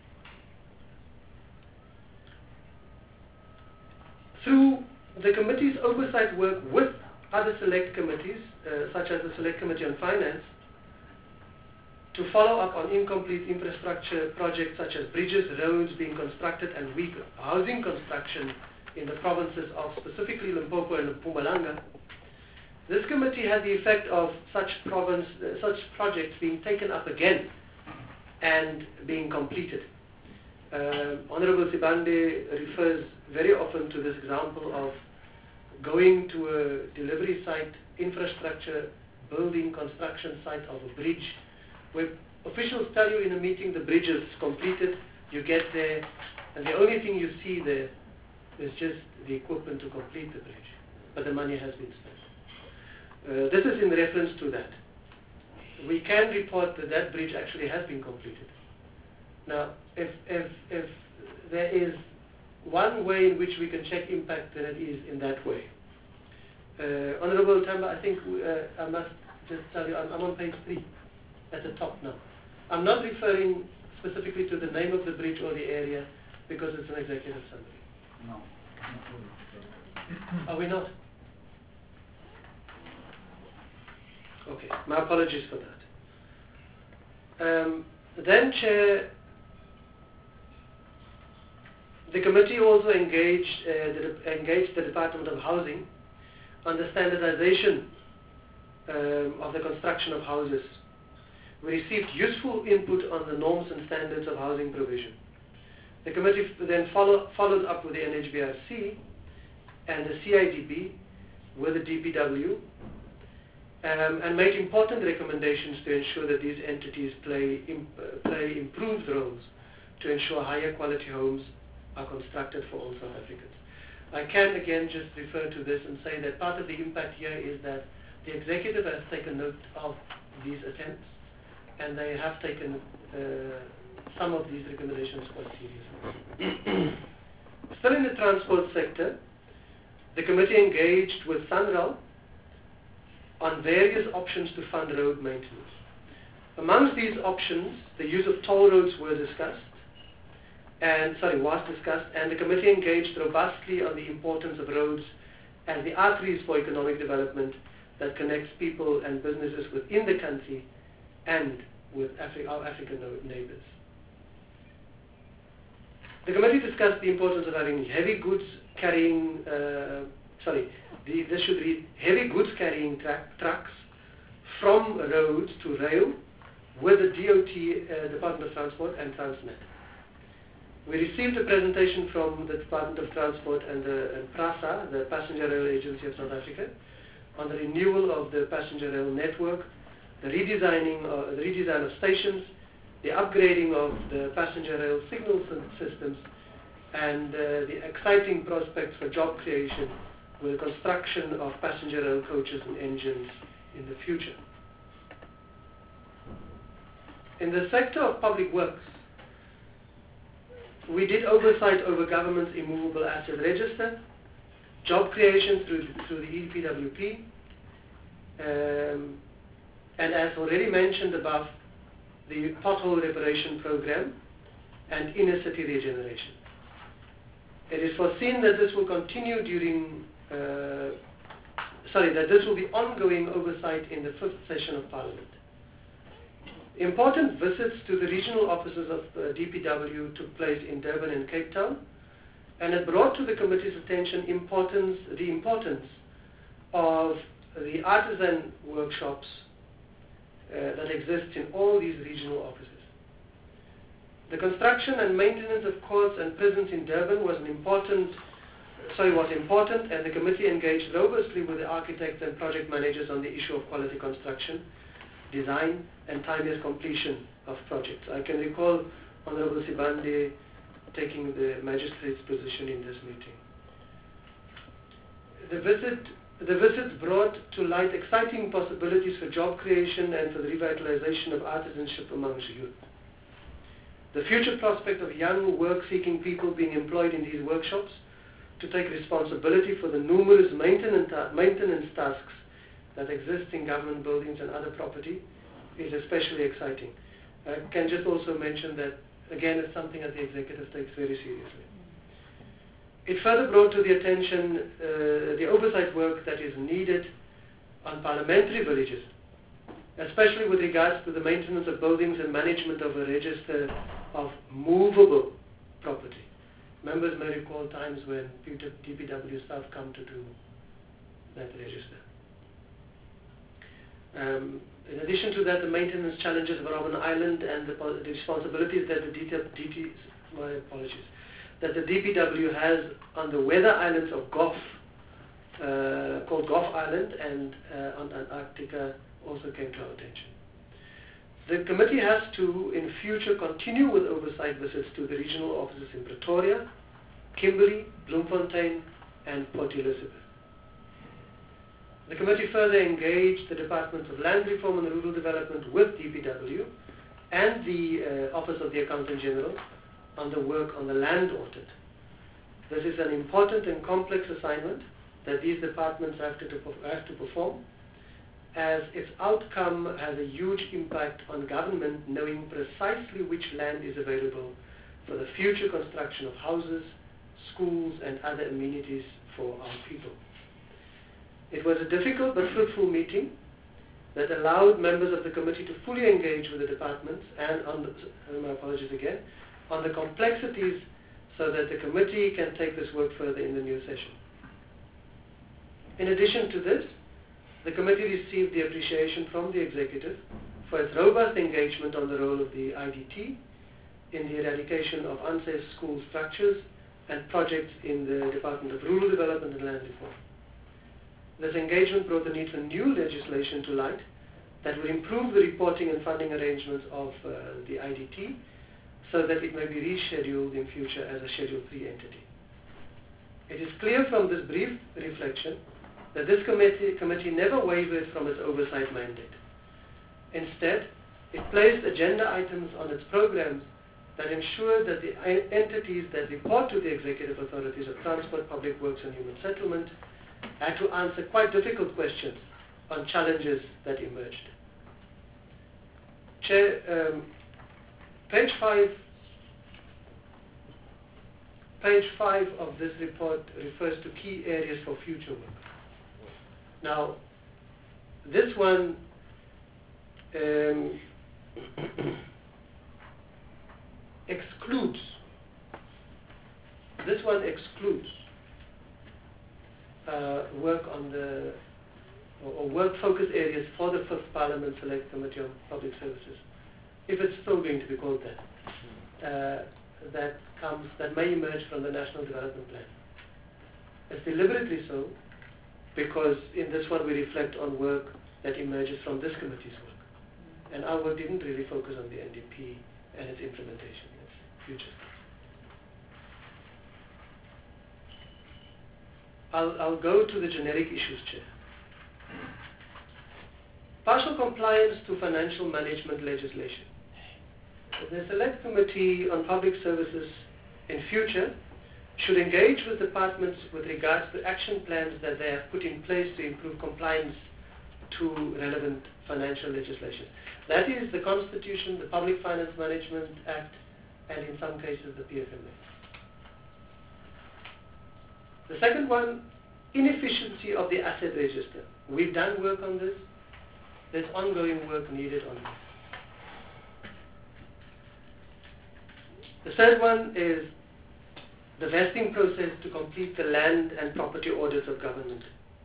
S11: Through the committee's oversight work with other select committees, such as the Select Committee on Finance, to follow up on incomplete infrastructure projects such as bridges, roads being constructed and weak housing construction in the provinces of specifically Limpopo and Mpumalanga, this committee had the effect of such projects being taken up again and being completed. Honorable Sibande refers very often to this example of going to a delivery site, infrastructure, building, construction site of a bridge, where officials tell you in a meeting the bridge is completed, you get there, and the only thing you see there is just the equipment to complete the bridge, but the money has been spent. This is in reference to that. We can report that that bridge actually has been completed. Now, if there is one way in which we can check impact, then it is in that way. Honorable Tamba, I think I must just tell you, I'm on page 3 at the top now. I'm not referring specifically to the name of the bridge or the area because it's an executive summary.
S4: No.
S11: Are we not? Okay, my apologies for that. Then, Chair, the committee also engaged the Department of Housing on the standardization of the construction of houses. We received useful input on the norms and standards of housing provision. The committee then followed up with the NHBRC and the CIDB with the DPW and made important recommendations to ensure that these entities play improved roles to ensure higher quality homes are constructed for all South Africans. I can again just refer to this and say that part of the impact here is that the executive has taken note of these attempts and they have taken some of these recommendations quite seriously. Still in the transport sector, the committee engaged with SANRAL on various options to fund road maintenance. Amongst these options, the use of toll roads was discussed, and the committee engaged robustly on the importance of roads as the arteries for economic development that connects people and businesses within the country and with our African neighbors. The committee discussed the importance of having heavy goods carrying, this should read, heavy goods carrying trucks from roads to rail with the DOT, Department of Transport and Transnet. We received a presentation from the Department of Transport and PRASA, the Passenger Rail Agency of South Africa, on the renewal of the passenger rail network, the redesign of stations, the upgrading of the passenger rail signal systems, and the exciting prospects for job creation with the construction of passenger rail coaches and engines in the future. In the sector of public works, we did oversight over government's immovable asset register, job creation through the EPWP, and as already mentioned above, the pothole reparation program and inner city regeneration. It is foreseen that this will continue that this will be ongoing oversight in the 5th session of Parliament. Important visits to the regional offices of DPW took place in Durban and Cape Town, and it brought to the committee's attention the importance of the artisan workshops that exist in all these regional offices. The construction and maintenance of courts and prisons in Durban was important, and the committee engaged robustly with the architects and project managers on the issue of quality construction, design, and timeless completion of projects. I can recall Honorable Sibande taking the magistrate's position in this meeting. The visits brought to light exciting possibilities for job creation and for the revitalization of artisanship amongst youth. The future prospect of young work-seeking people being employed in these workshops to take responsibility for the numerous maintenance tasks that exist in government buildings and other property is especially exciting. I can just also mention that, again, it's something that the executive takes very seriously. It further brought to the attention the oversight work that is needed on parliamentary villages, especially with regards to the maintenance of buildings and management of a register of movable property. Members may recall times when DPW staff come to do that register. In addition to that, the maintenance challenges of Robben Island and the responsibilities that the DT my apologies, that the DPW has on the weather islands of Gough, called Gough Island, and on Antarctica also came to our attention. The committee has to, in future, continue with oversight visits to the regional offices in Pretoria, Kimberley, Bloemfontein, and Port Elizabeth. The committee further engaged the Departments of Land Reform and Rural Development with DPW and the Office of the Accountant General on the work on the land audit. This is an important and complex assignment that these departments have to perform, as its outcome has a huge impact on government knowing precisely which land is available for the future construction of houses, schools, and other amenities for our people. It was a difficult but fruitful meeting that allowed members of the committee to fully engage with the departments and, my apologies again, on the complexities so that the committee can take this work further in the new session. In addition to this, the committee received the appreciation from the executive for its robust engagement on the role of the IDT in the eradication of unsafe school structures and projects in the Department of Rural Development and Land Reform. This engagement brought the need for new legislation to light that will improve the reporting and funding arrangements of the IDT so that it may be rescheduled in future as a Schedule 3 entity. It is clear from this brief reflection that this committee never wavered from its oversight mandate. Instead, it placed agenda items on its programs that ensure that the entities that report to the executive authorities of Transport, Public Works and Human Settlement had to answer quite difficult questions on challenges that emerged. Chair, page 5 of this report refers to key areas for future work. Now, this one excludes work on the or work focus areas for the 5th Parliament Select Committee on Public Services, if it's still going to be called that, that may emerge from the National Development Plan. It's deliberately so because in this one we reflect on work that emerges from this committee's work. And our work didn't really focus on the NDP and its implementation. It's future stuff. I'll go to the generic issues, Chair. Partial compliance to financial management legislation. The Select Committee on Public Services in future should engage with departments with regards to action plans that they have put in place to improve compliance to relevant financial legislation. That is the Constitution, the Public Finance Management Act, and in some cases the PFMA. The second one, inefficiency of the asset register. We've done work on this. There's ongoing work needed on this. The third one is the vesting process to complete the land and property audits of government.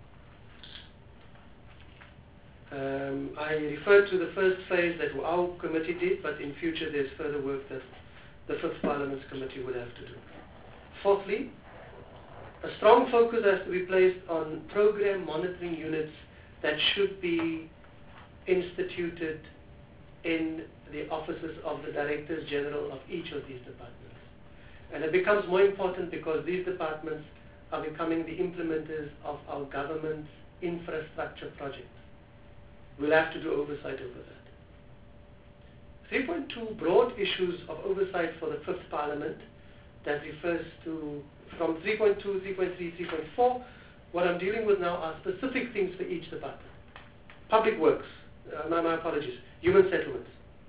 S11: I referred to the first phase that our committee did, but in future there's further work that the 5th Parliament's committee would have to do. Fourthly, a strong focus has to be placed on program monitoring units that should be instituted in the offices of the Directors General of each of these departments. And it becomes more important because these departments are becoming the implementers of our government's infrastructure projects. We'll have to do oversight over that. 3.2, broad issues of oversight for the 5th Parliament that refers to from 3.2, 3.3, 3.4. What I'm dealing with now are specific things for each department. Public Works, my apologies, Human Settlements.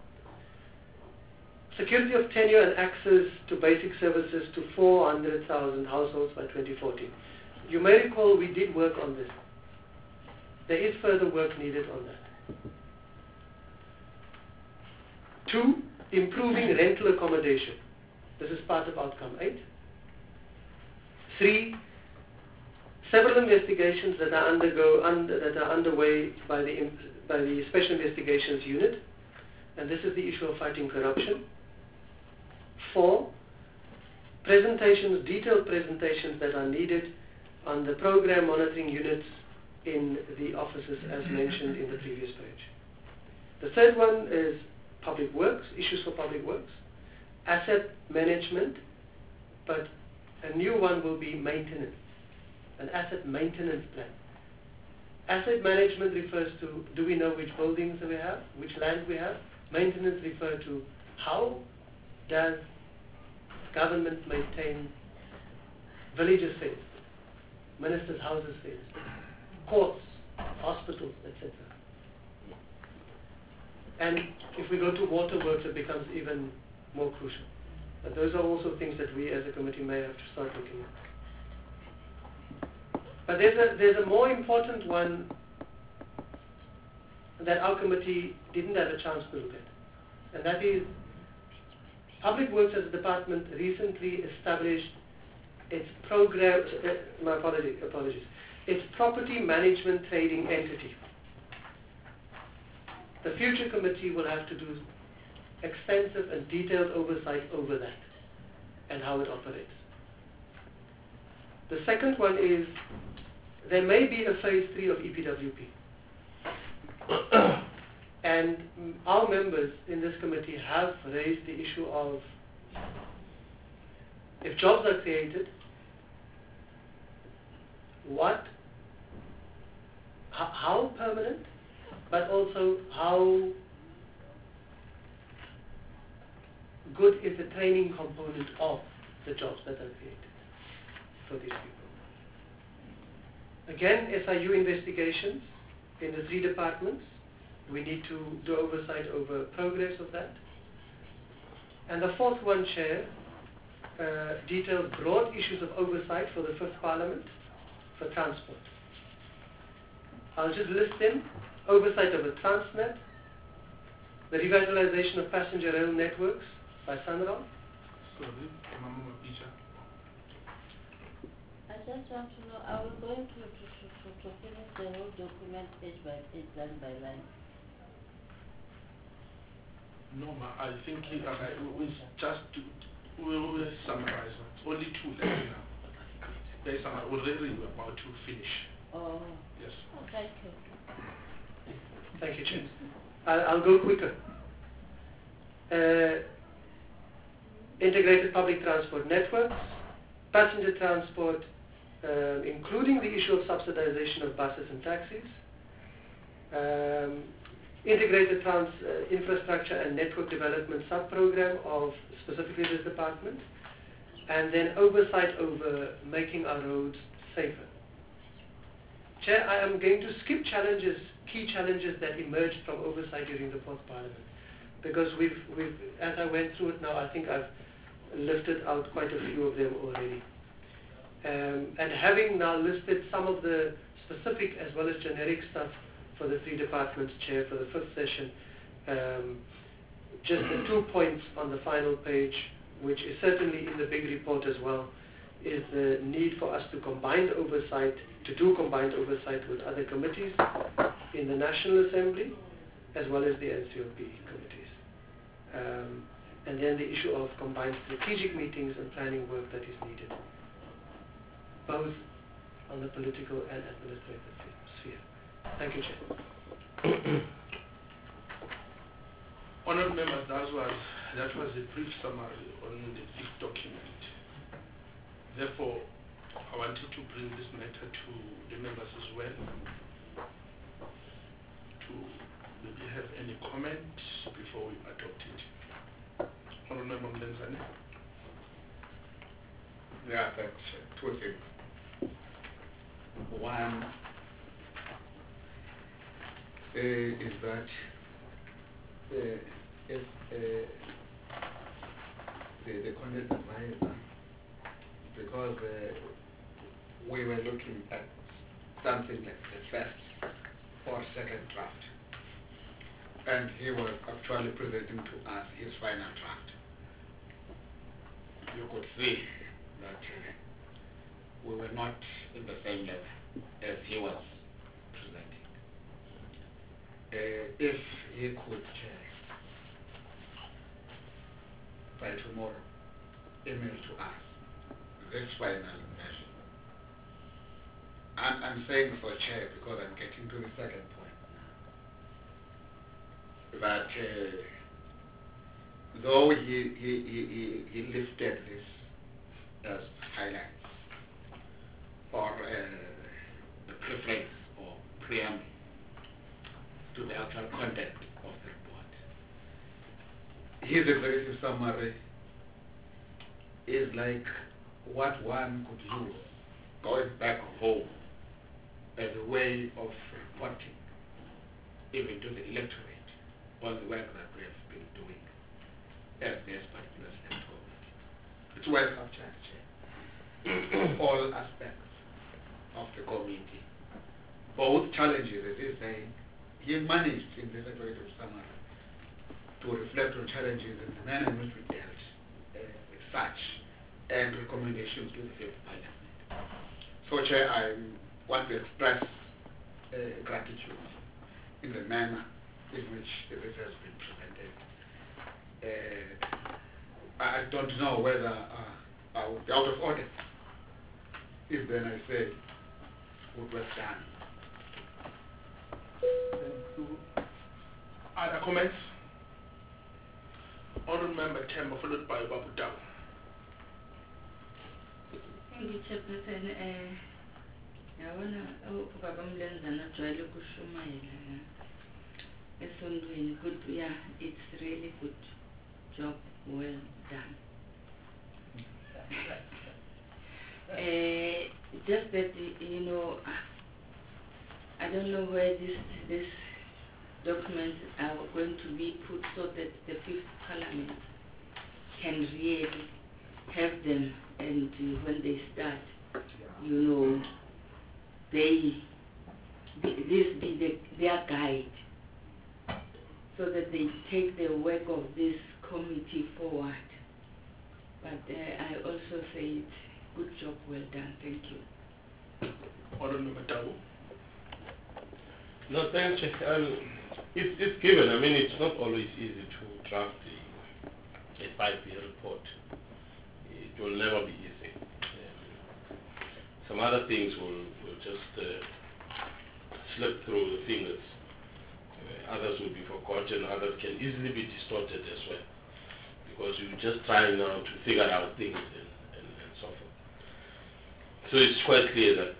S11: Security of tenure and access to basic services to 400,000 households by 2014. You may recall we did work on this. There is further work needed on that. 2, improving rental accommodation. This is part of outcome 8. 3, several investigations that are underway by the Special Investigations Unit, and this is the issue of fighting corruption. 4, presentations, detailed presentations that are needed on the program monitoring units in the offices as mentioned in the previous page. The third one is public works, issues for public works, asset management, but a new one will be maintenance, an asset maintenance plan. Asset management refers to, do we know which buildings we have, which land we have? Maintenance refers to how does government maintain village affairs, ministers' houses affairs, courts, hospitals, etc. And if we go to waterworks, it becomes even more crucial. But those are also things that we as a committee may have to start looking at. But there's a more important one that our committee didn't have a chance to look at. And that is, Public Works as a department recently established its program, apologies, its property management trading entity. The future committee will have to do extensive and detailed oversight over that and how it operates. The second one is, there may be a phase 3 of EPWP. And our members in this committee have raised the issue of, if jobs are created, how permanent, but also how good is the training component of the jobs that are created for these people. Again, SIU investigations in the 3 departments. We need to do oversight over progress of that. And the fourth one, Chair, details broad issues of oversight for the 5th Parliament for transport. I'll just list them. Oversight over Transnet, the revitalization of passenger rail networks by Sunrail.
S5: I just want to know, are we going to finish the whole document page by page, line by line?
S1: No, I think we will summarize it. Only 2 left now. There's already about to finish.
S5: Oh.
S1: Yes.
S5: Oh, thank you.
S11: Thank you, Chair. I'll go quicker. Integrated public transport networks, passenger transport, including the issue of subsidization of buses and taxis, integrated infrastructure and network development sub-program of specifically this department, and then oversight over making our roads safer. Chair, I am going to skip key challenges that emerged from oversight during the 4th Parliament, because as I went through it now, I think I've lifted out quite a few of them already. And having now listed some of the specific as well as generic stuff for the 3 departments, Chair, for the 5th session, just the 2 points on the final page, which is certainly in the big report as well, is the need for us to do combined oversight with other committees in the National Assembly, as well as the NCOP committees. And then the issue of combined strategic meetings and planning work that is needed, both on the political and administrative sphere. Thank you, Chair.
S1: Honourable members, that was a brief summary on the 5th document. Therefore, I wanted to bring this matter to the members as well, to maybe have any comments before we adopt it. Honourable Mlenzane.
S2: Yeah, thanks. 2 things. One is that if the content advisor, because we were looking at something like the first or second draft, and he was actually presenting to us his final draft. You could see that we were not in the same level as he was presenting. If he could, by tomorrow, email to us this final measure. I'm saying so, Chair, because I'm getting to the second point now. That though he lifted this as highlights or the preface or preamble to the actual content of the report, his executive summary is like what one could use going back home as a way of reporting even to the electorate on the work that we have been doing as this particular state government. It's well captured, all aspects of the committee, both challenges, as he's saying. He managed in this executive summary to reflect on challenges and the manner in which we dealt with such and recommendations to the Fifth Parliament. So, Chair, I want to express gratitude in the manner in which this has been presented. I don't know whether I would be out of order if then I say what was done.
S1: Other comments? Honourable Member Temba, followed by Babu Dao.
S6: Thank you, Chairperson. Yabona ubaba Mlenzana ujwayele ukushumayela esontweni. Good, yeah, it's really good job, well done. Just that, you know, I don't know where this documents are going to be put so that the Fifth Parliament can really have them, and when they start, you know, this be their guide, so that they take the work of this committee forward. But I also say it's good job, well done. Thank you.
S1: Honourable Member Dao.
S14: No, thanks. It's given. I mean, it's not always easy to draft a 5-year report. It will never be easy. Some other things will just slip through the fingers. Others will be forgotten. Others can easily be distorted as well, because you just try now to figure out things and so forth. So it's quite clear that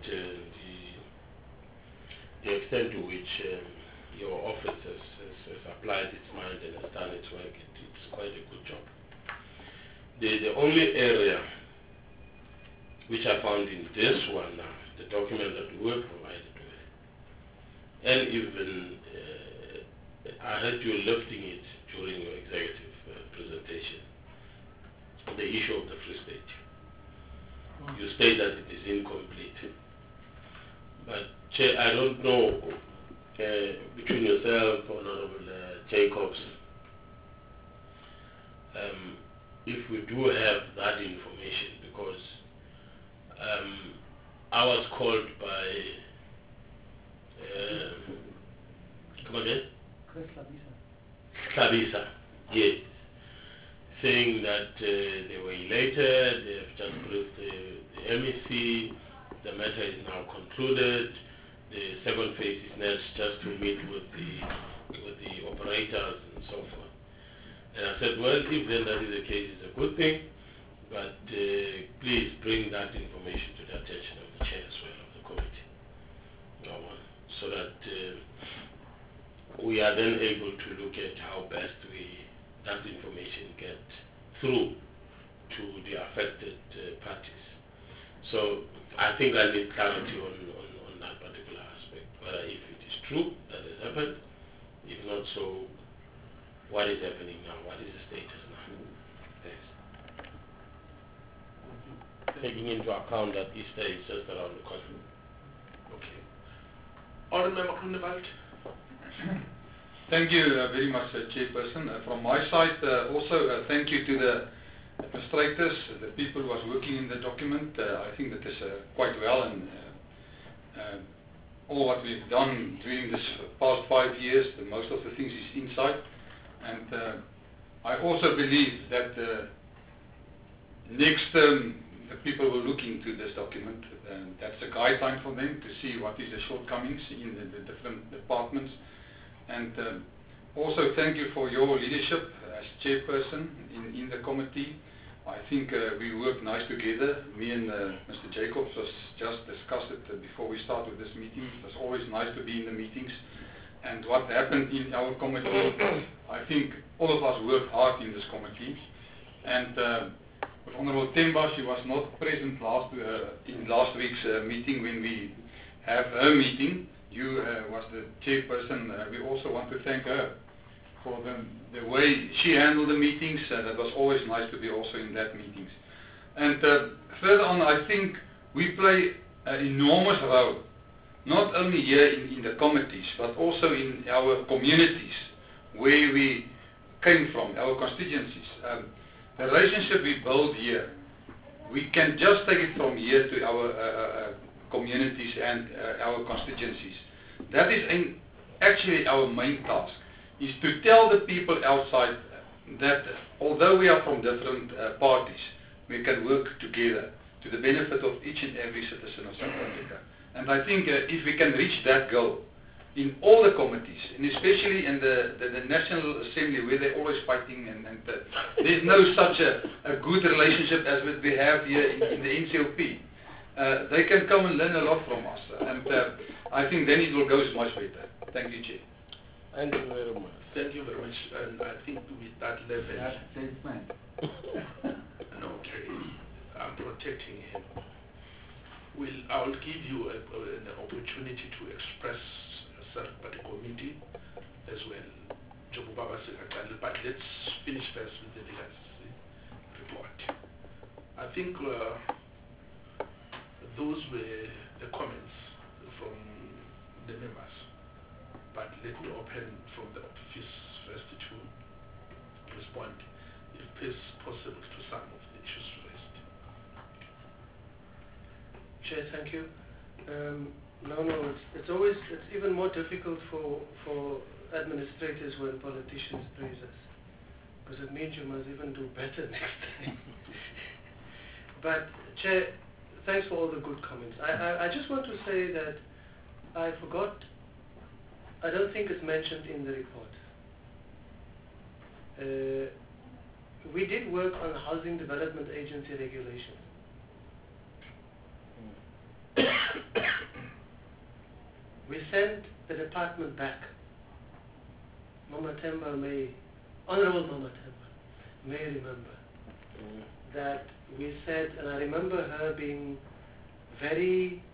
S14: the extent to which your office has applied its mind and has done its work, it's quite a good job. The only area which I found in this one now, the document that we were provided with, and even I heard you lifting it during your executive presentation, the issue of the Free State. You state that it is incomplete. But Chair, I don't know, between yourself, Honourable Jacobs, if we do have that information, because I was called by, come again?
S13: Chris
S14: Hlabisa, yes, saying that they were elated, they have just briefed the MEC, the matter is now concluded, the second phase is next, just to meet with the operators and so forth. And I said, well, if then that is the case, it's a good thing, but please bring that information to the attention of the chair as well of the committee, so that we are then able to look at how best that information get through to the affected parties. So I think I need clarity on that particular aspect, whether if it is true that has happened, if not so, what is happening now, what is the status now. Yes. Taking into account that Easter is just around the corner.
S1: Okay. Honourable Member Groenewald.
S4: Thank you very much, Chairperson. From my side, also thank you to the administrators, the people who was working in the document. I think that is quite well, and all what we've done during this past 5 years, most of the things is inside. And I also believe that next term the people will look into this document. That's a guideline for them to see what is the shortcomings in the different departments. And also thank you for your leadership as chairperson in the committee. I think we work nice together. Me and Mr. Jacobs just discussed it before we started this meeting. It's always nice to be in the meetings. And what happened in our committee, I think all of us worked hard in this committee. And with Honorable Temba, she was not present in last week's meeting when we have her meeting. You was the chairperson. We also want to thank her for the way she handled the meetings. That was always nice to be also in that meetings. And further on, I think we play an enormous role, not only here in the committees, but also in our communities where we came from, our constituencies. The relationship we build here, we can just take it from here to our communities and our constituencies. That is actually our main task, is to tell the people outside that although we are from different parties, we can work together to the benefit of each and every citizen of South Africa. And I think if we can reach that goal in all the committees, and especially in the National Assembly where they're always fighting, and there's no such a good relationship as what we have here in the NCLP. They can come and learn a lot from us, and I think then it will go much better. Thank you, Chair.
S14: Thank you very much.
S1: Thank you very much. And I think with that level, okay, I'm protecting him. I will give you an opportunity to express yourself by the committee as well. But let's finish first with the legacy report. I think those were the comments from the members. But let me open from the office first to respond, if it's possible, to some of the issues raised.
S11: Chair, thank you. It's even more difficult for administrators when politicians praise us, because it means you must even do better next time. But Chair, thanks for all the good comments. I just want to say that I forgot. I don't think it's mentioned in the report. We did work on Housing Development Agency regulations. We sent the department back. Honorable Mama Temba may remember that we said, and I remember her being very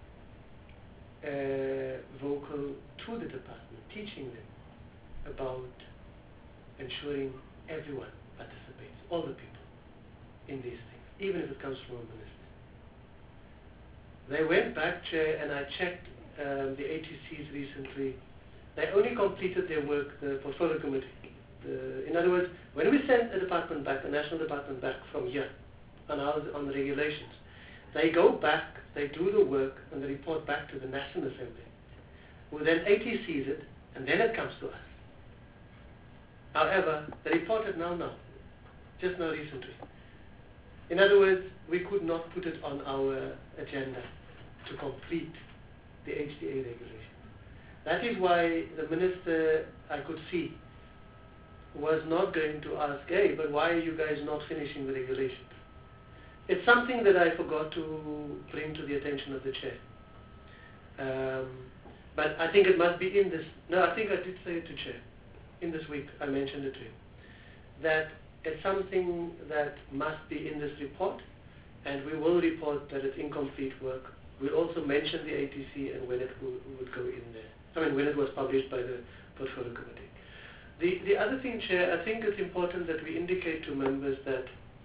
S11: vocal to the department, teaching them about ensuring everyone participates, all the people, in these things, even if it comes from a minister. They went back, Chair, and I checked the ATCs recently. They only completed their work, the portfolio committee. In other words, when we sent a department back, the national department back from here, on the regulations, they go back, they do the work, and they report back to the National Assembly, who then ATCs it, and then it comes to us. However, they reported now, just now recently. In other words, we could not put it on our agenda to complete the HDA regulation. That is why the minister, I could see, was not going to ask, hey, but why are you guys not finishing the regulations? It's something that I forgot to bring to the attention of the chair. But I think it must be in this. No, I think I did say it to Chair. In this week, I mentioned it to him. That it's something that must be in this report, and we will report that it's incomplete work. We'll also mention the ATC and when it would go in there. I mean, when it was published by the Portfolio Committee. The other thing, Chair, I think it's important that we indicate to members that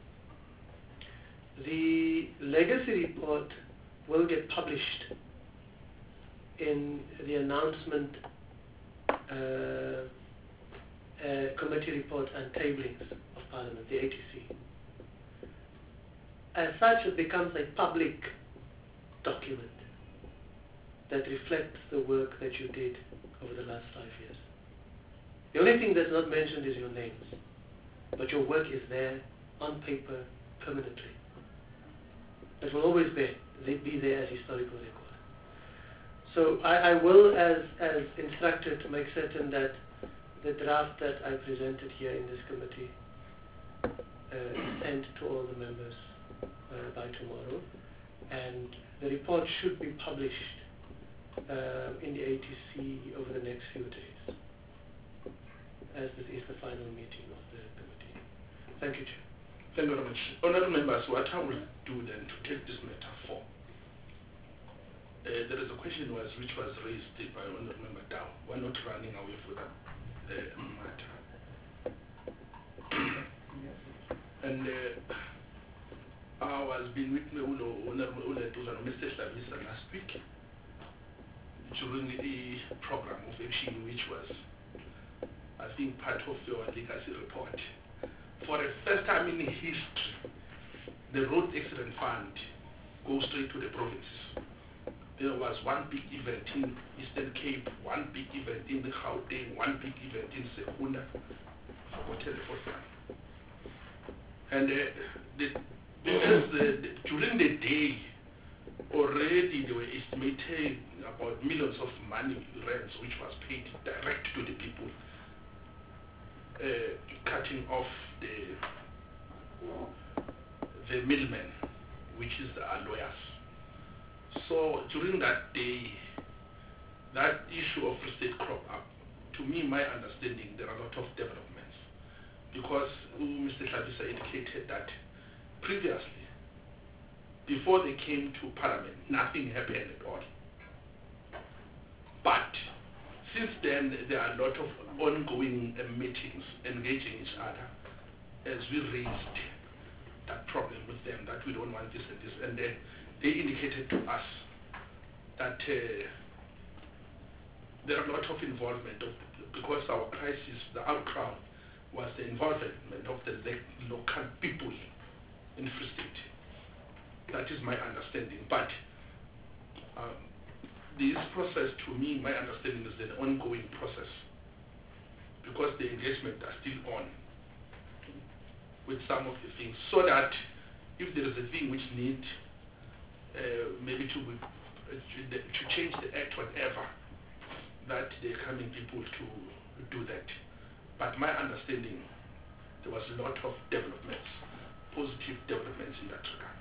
S11: the legacy report will get published in the announcement committee report and tablings of Parliament, the ATC. As such, it becomes a public document that reflects the work that you did over the last 5 years. The only thing that's not mentioned is your names, but your work is there on paper permanently. that will always be there as historical record. So I will, as instructed, to make certain that the draft that I presented here in this committee is sent to all the members by tomorrow, and the report should be published in the ATC over the next few days, as this is the final meeting of the committee. Thank you, Chair.
S1: Thank you very much. Honourable members, what I will do then to take this matter forward. There is a question which was raised by Honourable Member Dow. We're not running away from that matter. And I was being with Honourable Mr. Slavisa last week during the program of action, which was, I think, part of your legacy report. For the first time in history, the Road Accident Fund goes straight to the provinces. There was one big event in Eastern Cape, one big event in the Gauteng, one big event in Sekunda, forgotten the fourth one. And during the day, already they were estimating about millions of money rents which was paid direct to the people, cutting off the middlemen, which is our lawyers. So during that day, that issue of estate cropped up. To me, my understanding, there are a lot of developments, because Mr. Slavisa indicated that previously, before they came to Parliament, nothing happened at all. But since then, there are a lot of ongoing meetings engaging each other as we raised that problem with them, that we don't want this and this. And they indicated to us that there are a lot of involvement, because our crisis, the outcry, was the involvement of the local people in Free State. That is my understanding. But this process, to me, my understanding is an ongoing process, because the engagement are still on with some of the things, so that if there is a thing which needs maybe to change the act, whatever, that they're coming people to do that. But my understanding, there was a lot of developments, positive developments in that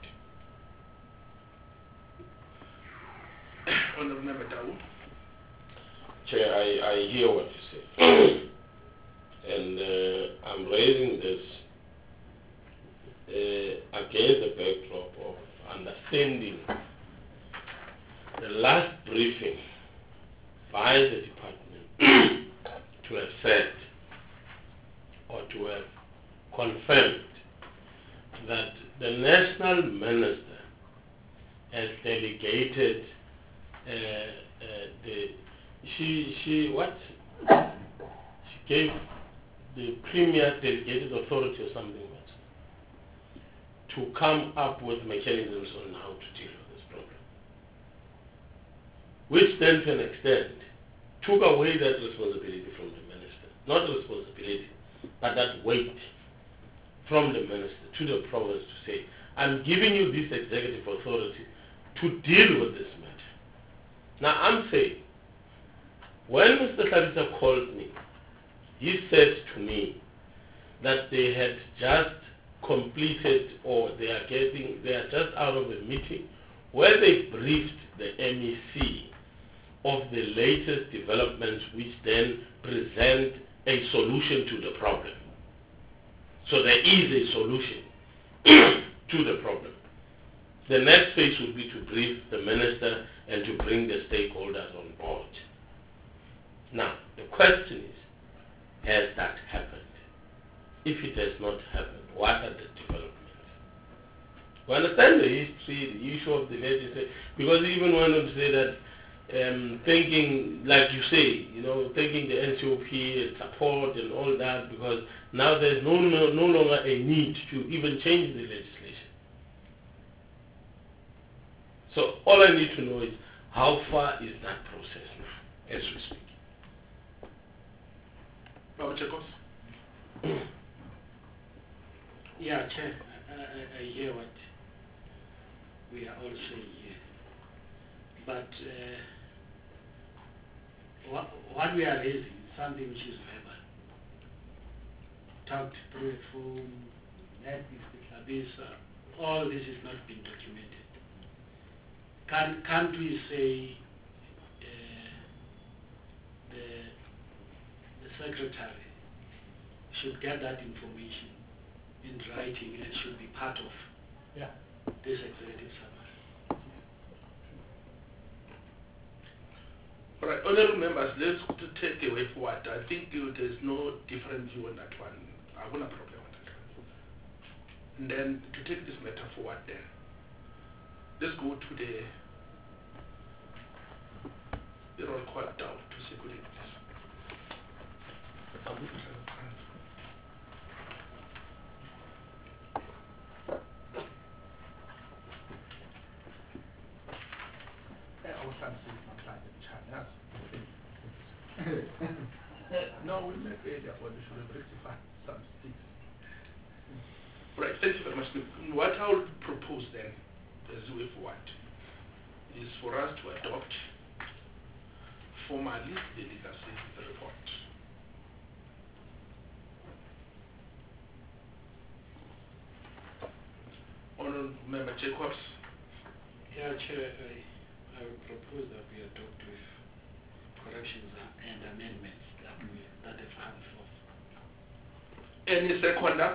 S1: regard. Honourable Member Dawu.
S14: Chair, I hear what you say. And I'm raising this against the backdrop of understanding the last briefing by the department to have said or to have confirmed that the national minister has delegated she gave the premier delegated authority or something to come up with mechanisms on how to deal with this problem, which then to an extent took away that responsibility from the minister. Not responsibility, but that weight from the minister to the province to say, I'm giving you this executive authority to deal with this matter. Now I'm saying, when Mr. Slavisa called me, he said to me that they had just completed, or they are just out of a meeting where they briefed the MEC of the latest developments, which then present a solution to the problem. So there is a solution to the problem. The next phase would be to brief the minister and to bring the stakeholders on board. Now, the question is, has that happened? If it has not happened, what are the developments? We understand the history, the issue of the legislature, because even when we say that thinking, like you say, thinking the NCOP and support and all that, because now there's no longer a need to even change the legislation. So all I need to know is, how far is that process now, as we speak?
S1: Baba Chekos.
S16: Yeah, Chair, I hear what we are all saying here. But what we are raising is something which is verbal. Talked through a phone, met with the Hlabisa, all this is not being documented. Can't we say the secretary should get that information in writing and should be part of this executive summary?
S1: All right, honorable members, let's take the way forward. I think there's no different view on that one. I have no problem on that one. And then to take this matter forward then, let's go to the roll call down to circulate this. No, we make area or we should rectify some things. Right, thank you very much. What I would propose then, as the way forward, is for us to adopt formally the legacy report. Honourable Member Jacobs.
S16: Yeah, Chair, I would propose that we adopt with corrections and amendments that have come forth.
S1: Any seconder?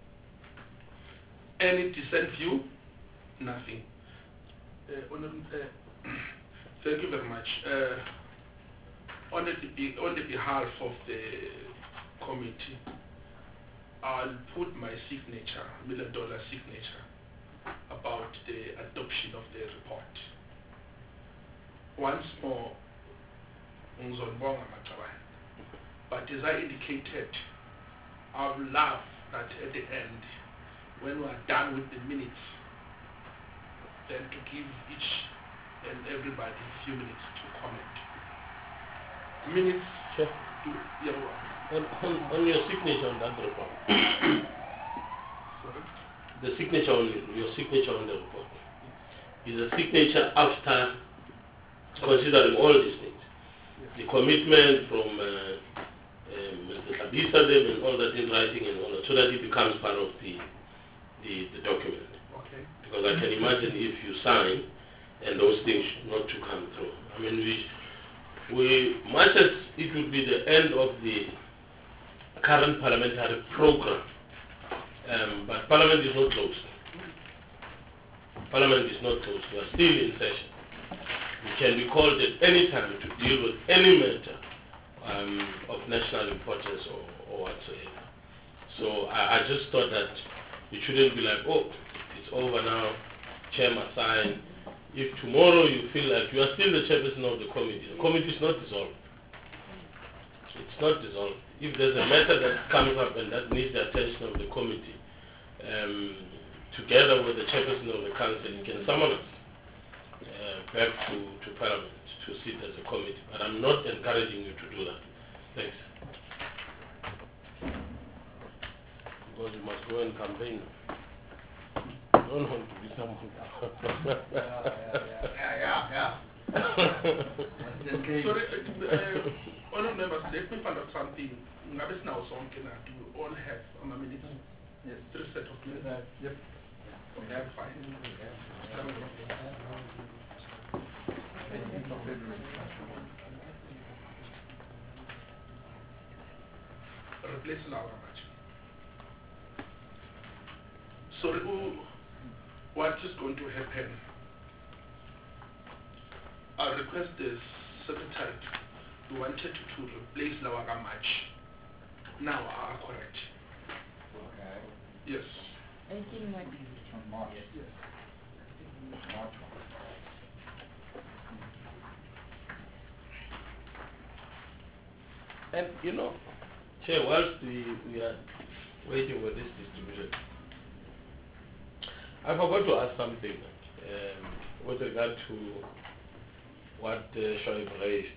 S1: Any dissent view? Nothing. Thank you very much. On the behalf of the committee, I'll put my signature, $1 million signature, about the adoption of the report. Once more, but as I indicated, I would love that at the end, when we are done with the minutes, then to give each and everybody a few minutes to comment. Minutes?
S14: Sure.
S1: Yeah.
S14: On your signature on that report.
S1: Sorry?
S14: The signature on your signature on the report is a signature after considering all these things. The commitment from Mr. Hlabisa and all that in writing and all that, so that it becomes part of the document.
S1: Okay.
S14: Because I can imagine if you sign and those things not to come through. I mean, we much as it would be the end of the current parliamentary program, but Parliament is not closed. Parliament is not closed. We are still in session. We can be called at any time to deal with any matter of national importance or whatsoever. So I just thought that it shouldn't be like, oh, it's over now, chair must sign. If tomorrow you feel like you are still the chairperson of the committee is not dissolved. It's not dissolved. If there's a matter that comes up and that needs the attention of the committee, together with the chairperson of the council, you can summon us back to Parliament to sit as a committee. But I'm not encouraging you to do that. Thanks. Because you must go and campaign. I don't want to be someone.
S1: Sorry, honourable members, let me find out something. Ngabes now do we all have minutes? Yes. 3 sets of minutes? Yep. We have 5. Replace Laura Machi. Sorry, what is going to happen? I request the secretary who wanted to replace Laura Machi. Now are correct.
S2: Okay.
S1: Yes.
S6: 18 March.
S2: March.
S1: Yes.
S2: March.
S14: And you know, Chair, whilst we are waiting for this distribution, I forgot to ask something with regard to what Shoaib raised.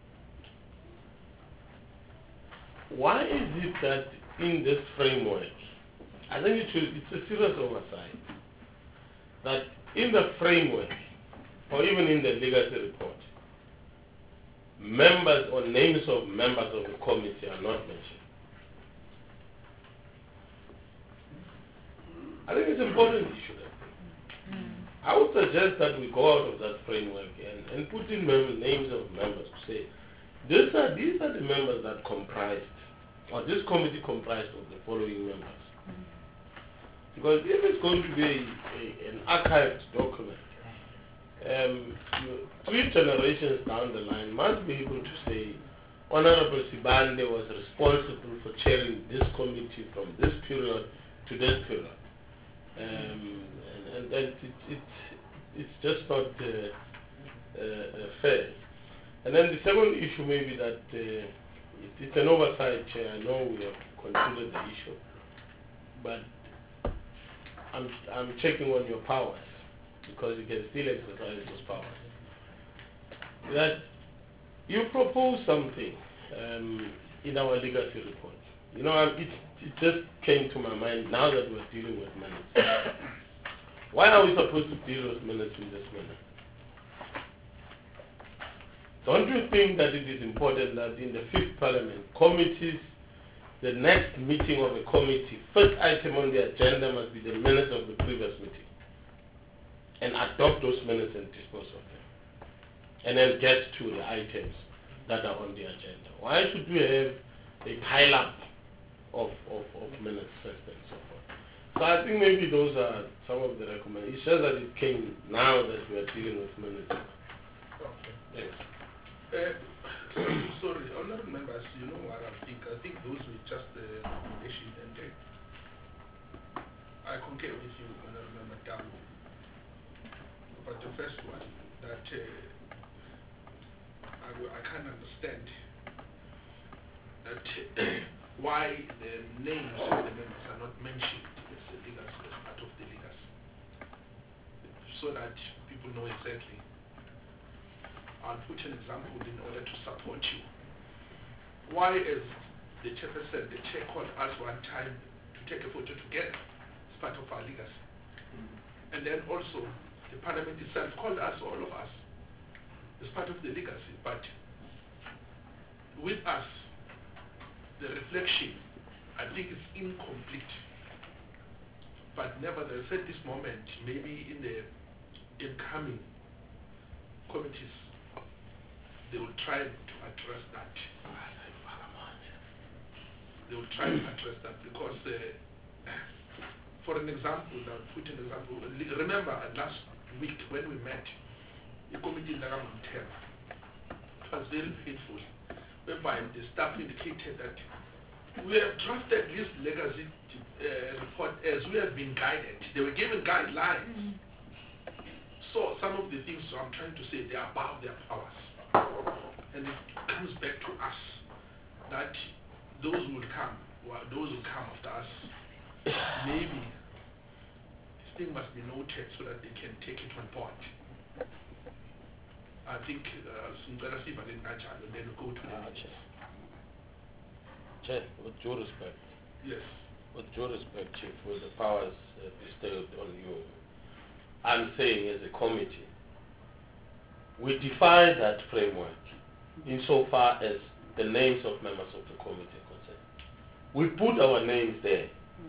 S14: Why is it that in this framework, I think it's a serious oversight, that in the framework, or even in the legacy report, members or names of members of the committee are not mentioned. I think it's an important issue. I would suggest that we go out of that framework and put in names of members to say, these are the members that comprised, or this committee comprised of the following members. Because if it's going to be an archived document, 3 generations down the line must be able to say, Honorable Sibande was responsible for chairing this committee from this period to this period. And it's just not fair. And then the second issue may be that it's an oversight, Chair. I know we have considered the issue, but I'm checking on your powers, because you can still exercise those powers. That you propose something in our legacy report. You know, it just came to my mind now that we're dealing with minutes. Why are we supposed to deal with minutes in this manner? Don't you think that it is important that in the 5th Parliament, committees, the next meeting of a committee, first item on the agenda must be the minutes of the previous meeting, and adopt those minutes and dispose of them, and then get to the items that are on the agenda? Why should we have a pile-up of minutes first and so forth? So I think maybe those are some of the recommendations. It's just that it came now that we are dealing with minutes.
S1: Okay.
S14: Yes.
S1: Sorry, honorable members, you know what I think? I think those were just the recommendations, and I concur with you, honorable member Damu. But the first one, that I can't understand that why the names of the members are not mentioned as a legacy, as part of the legacy, so that people know exactly. I'll put an example in order to support you. Why, as the chairperson, the chair called us one time to take a photo together as part of our legacy. And then also, the parliament itself called us, all of us, as part of the legacy. But with us, the reflection, I think, is incomplete. But nevertheless, at this moment, maybe in the incoming committees, they will try to address that. They will try to address that because, for an example, I'll put an example. Remember last week when we met, the committee in Nagamantema, it was very painful, whereby the staff indicated that we have drafted this legacy report as we have been guided. They were given guidelines. So some of the things I'm trying to say, they are above their powers. And it comes back to us that those who will come after us, maybe this thing must be noted so that they can take it on board. I think and then we go to the
S14: Chair, with due respect.
S1: Yes.
S14: With due respect, Chief, with the powers bestowed on you, I'm saying as a committee, we defy that framework insofar as the names of members of the committee are concerned. We put our names there.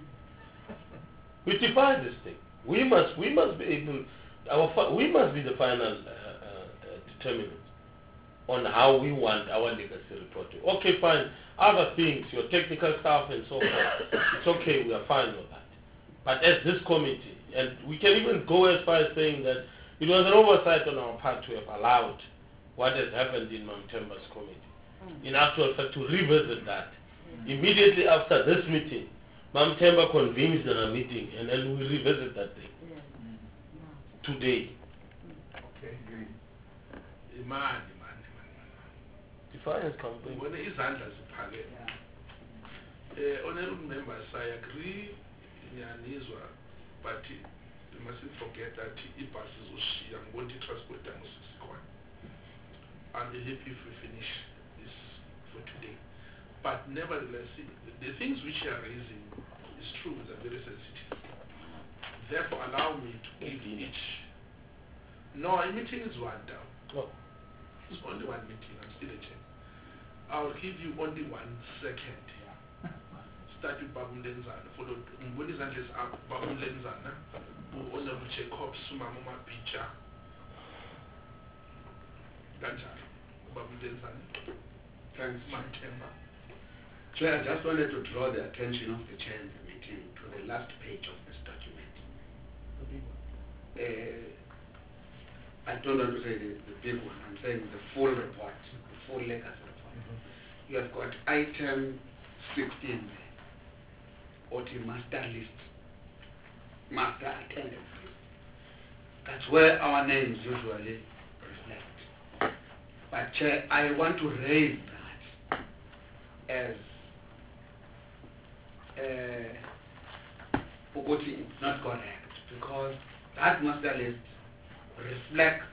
S14: We defy this thing. We must be able. We must be the final determinant on how we want our legacy reporting. Okay, fine. Other things, your technical staff and so forth, it's okay. We are fine with that. But as this committee, and we can even go as far as saying that it was an oversight on our part to have allowed what has happened in Mamtemba's committee. In actual fact, to revisit that. Immediately after this meeting, Mamtemba convenes in a meeting, and then we revisit that thing. Today.
S1: Okay.
S14: Defiance campaign.
S1: Honorable members, I agree, but we mustn't forget that if buses I'm going to transport them. I'll be happy if we finish this for today. But nevertheless, the things which you are raising is true, they're very sensitive. Therefore, allow me to give each No, a meeting is one down.
S14: Oh.
S1: It's only one meeting. I'm still a chair. I'll give you only 1 second. Start with Babulenzana, followed Mbonizan's up, Babulenzana, Honorable Jacob Sumamoma Picha. Ganjani, Babulenzana.
S2: Thanks.
S1: Matemba.
S2: Chair, I just wanted to draw the attention of the chair in the meeting to the last page of this document. I don't want to say the big one, I'm saying the full report, the full legacy report. You have got item 16 there, OT master list, master attendance list. That's where our names usually reflect. But Chair, I want to raise that as Uguti is not correct, because that master list reflects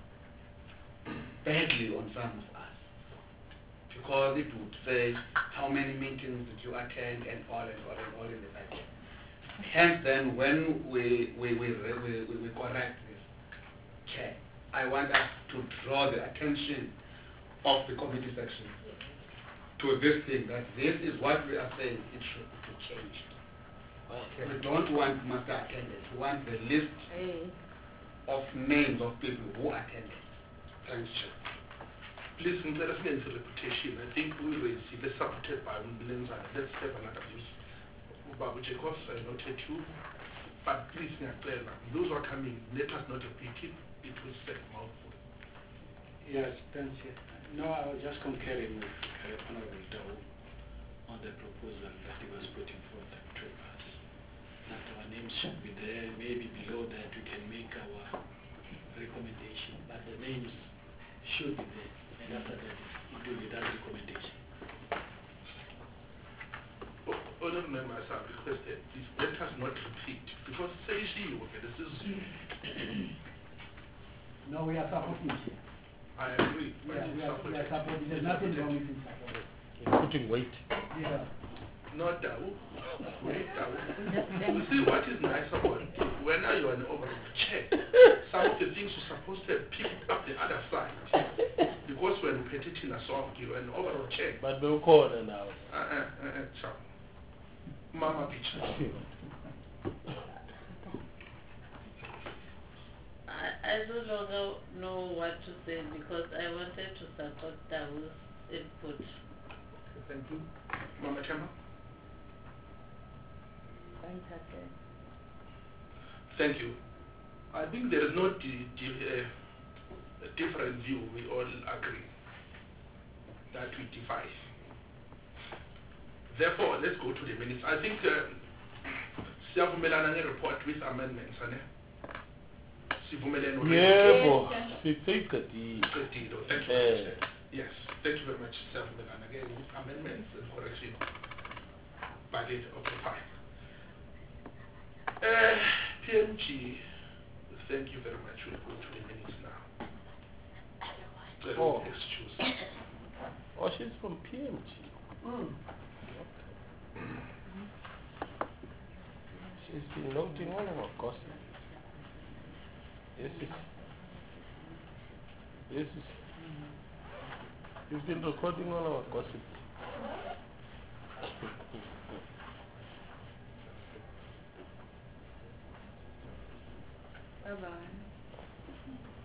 S2: badly on some of us, because it would say how many meetings did you attend and all in the budget. Hence then, when we correct this, Chair, I want us to draw the attention of the committee section to this thing, that this is what we are saying it should be changed. Okay. We don't want master attendance, we want the list of names of people who attended. Thanks, Chair.
S1: Please, let us get into reputation. I think we will receive it supported by Mbonizana. Let's have another view. Babu Jacobs, I noted you. But please, those who are coming, let us not repeat it. It will set mouthful.
S16: Yes, thank you. No, I was just concurring with Honorable Dao on the proposal that he was putting forth to us. That our names should be there, maybe below that we can make our recommendation, but the names should be there, and after that it will be that recommendation.
S1: Honourable members are requested, please let us not repeat, because say she, this is
S17: No, we are supporting it.
S1: I agree.
S17: Yeah, we are supporting. There's nothing wrong with it.
S14: You're putting weight.
S17: Yeah.
S1: not Dao. Wait, Dao. You see what is nice about it? When you are an overall check, some of the things you're supposed to have picked up the other side. Because when you put it in a soft, you're an overall check.
S14: But we'll call it now.
S1: Ciao. Mama picture.
S5: I no longer know what to say because I wanted to support Dao's input.
S1: Thank you. Mama Chama? Thank you. I think there is no different view. We all agree that we divide. Therefore, let's go to the minutes. I think siyavumelana report with amendments.
S14: Yebo, siqedile.
S1: Thank you very much. Yes, thank you very much, siyavumelana again with amendments and correction. Valid, okay, fine. PMG, thank you very much. We'll go to the minutes now.
S14: Oh.
S1: Excuse.
S14: Oh, she's from PMG. She's been noting all of our gossip. Yes, she's been recording all our gossip.
S6: Bye-bye.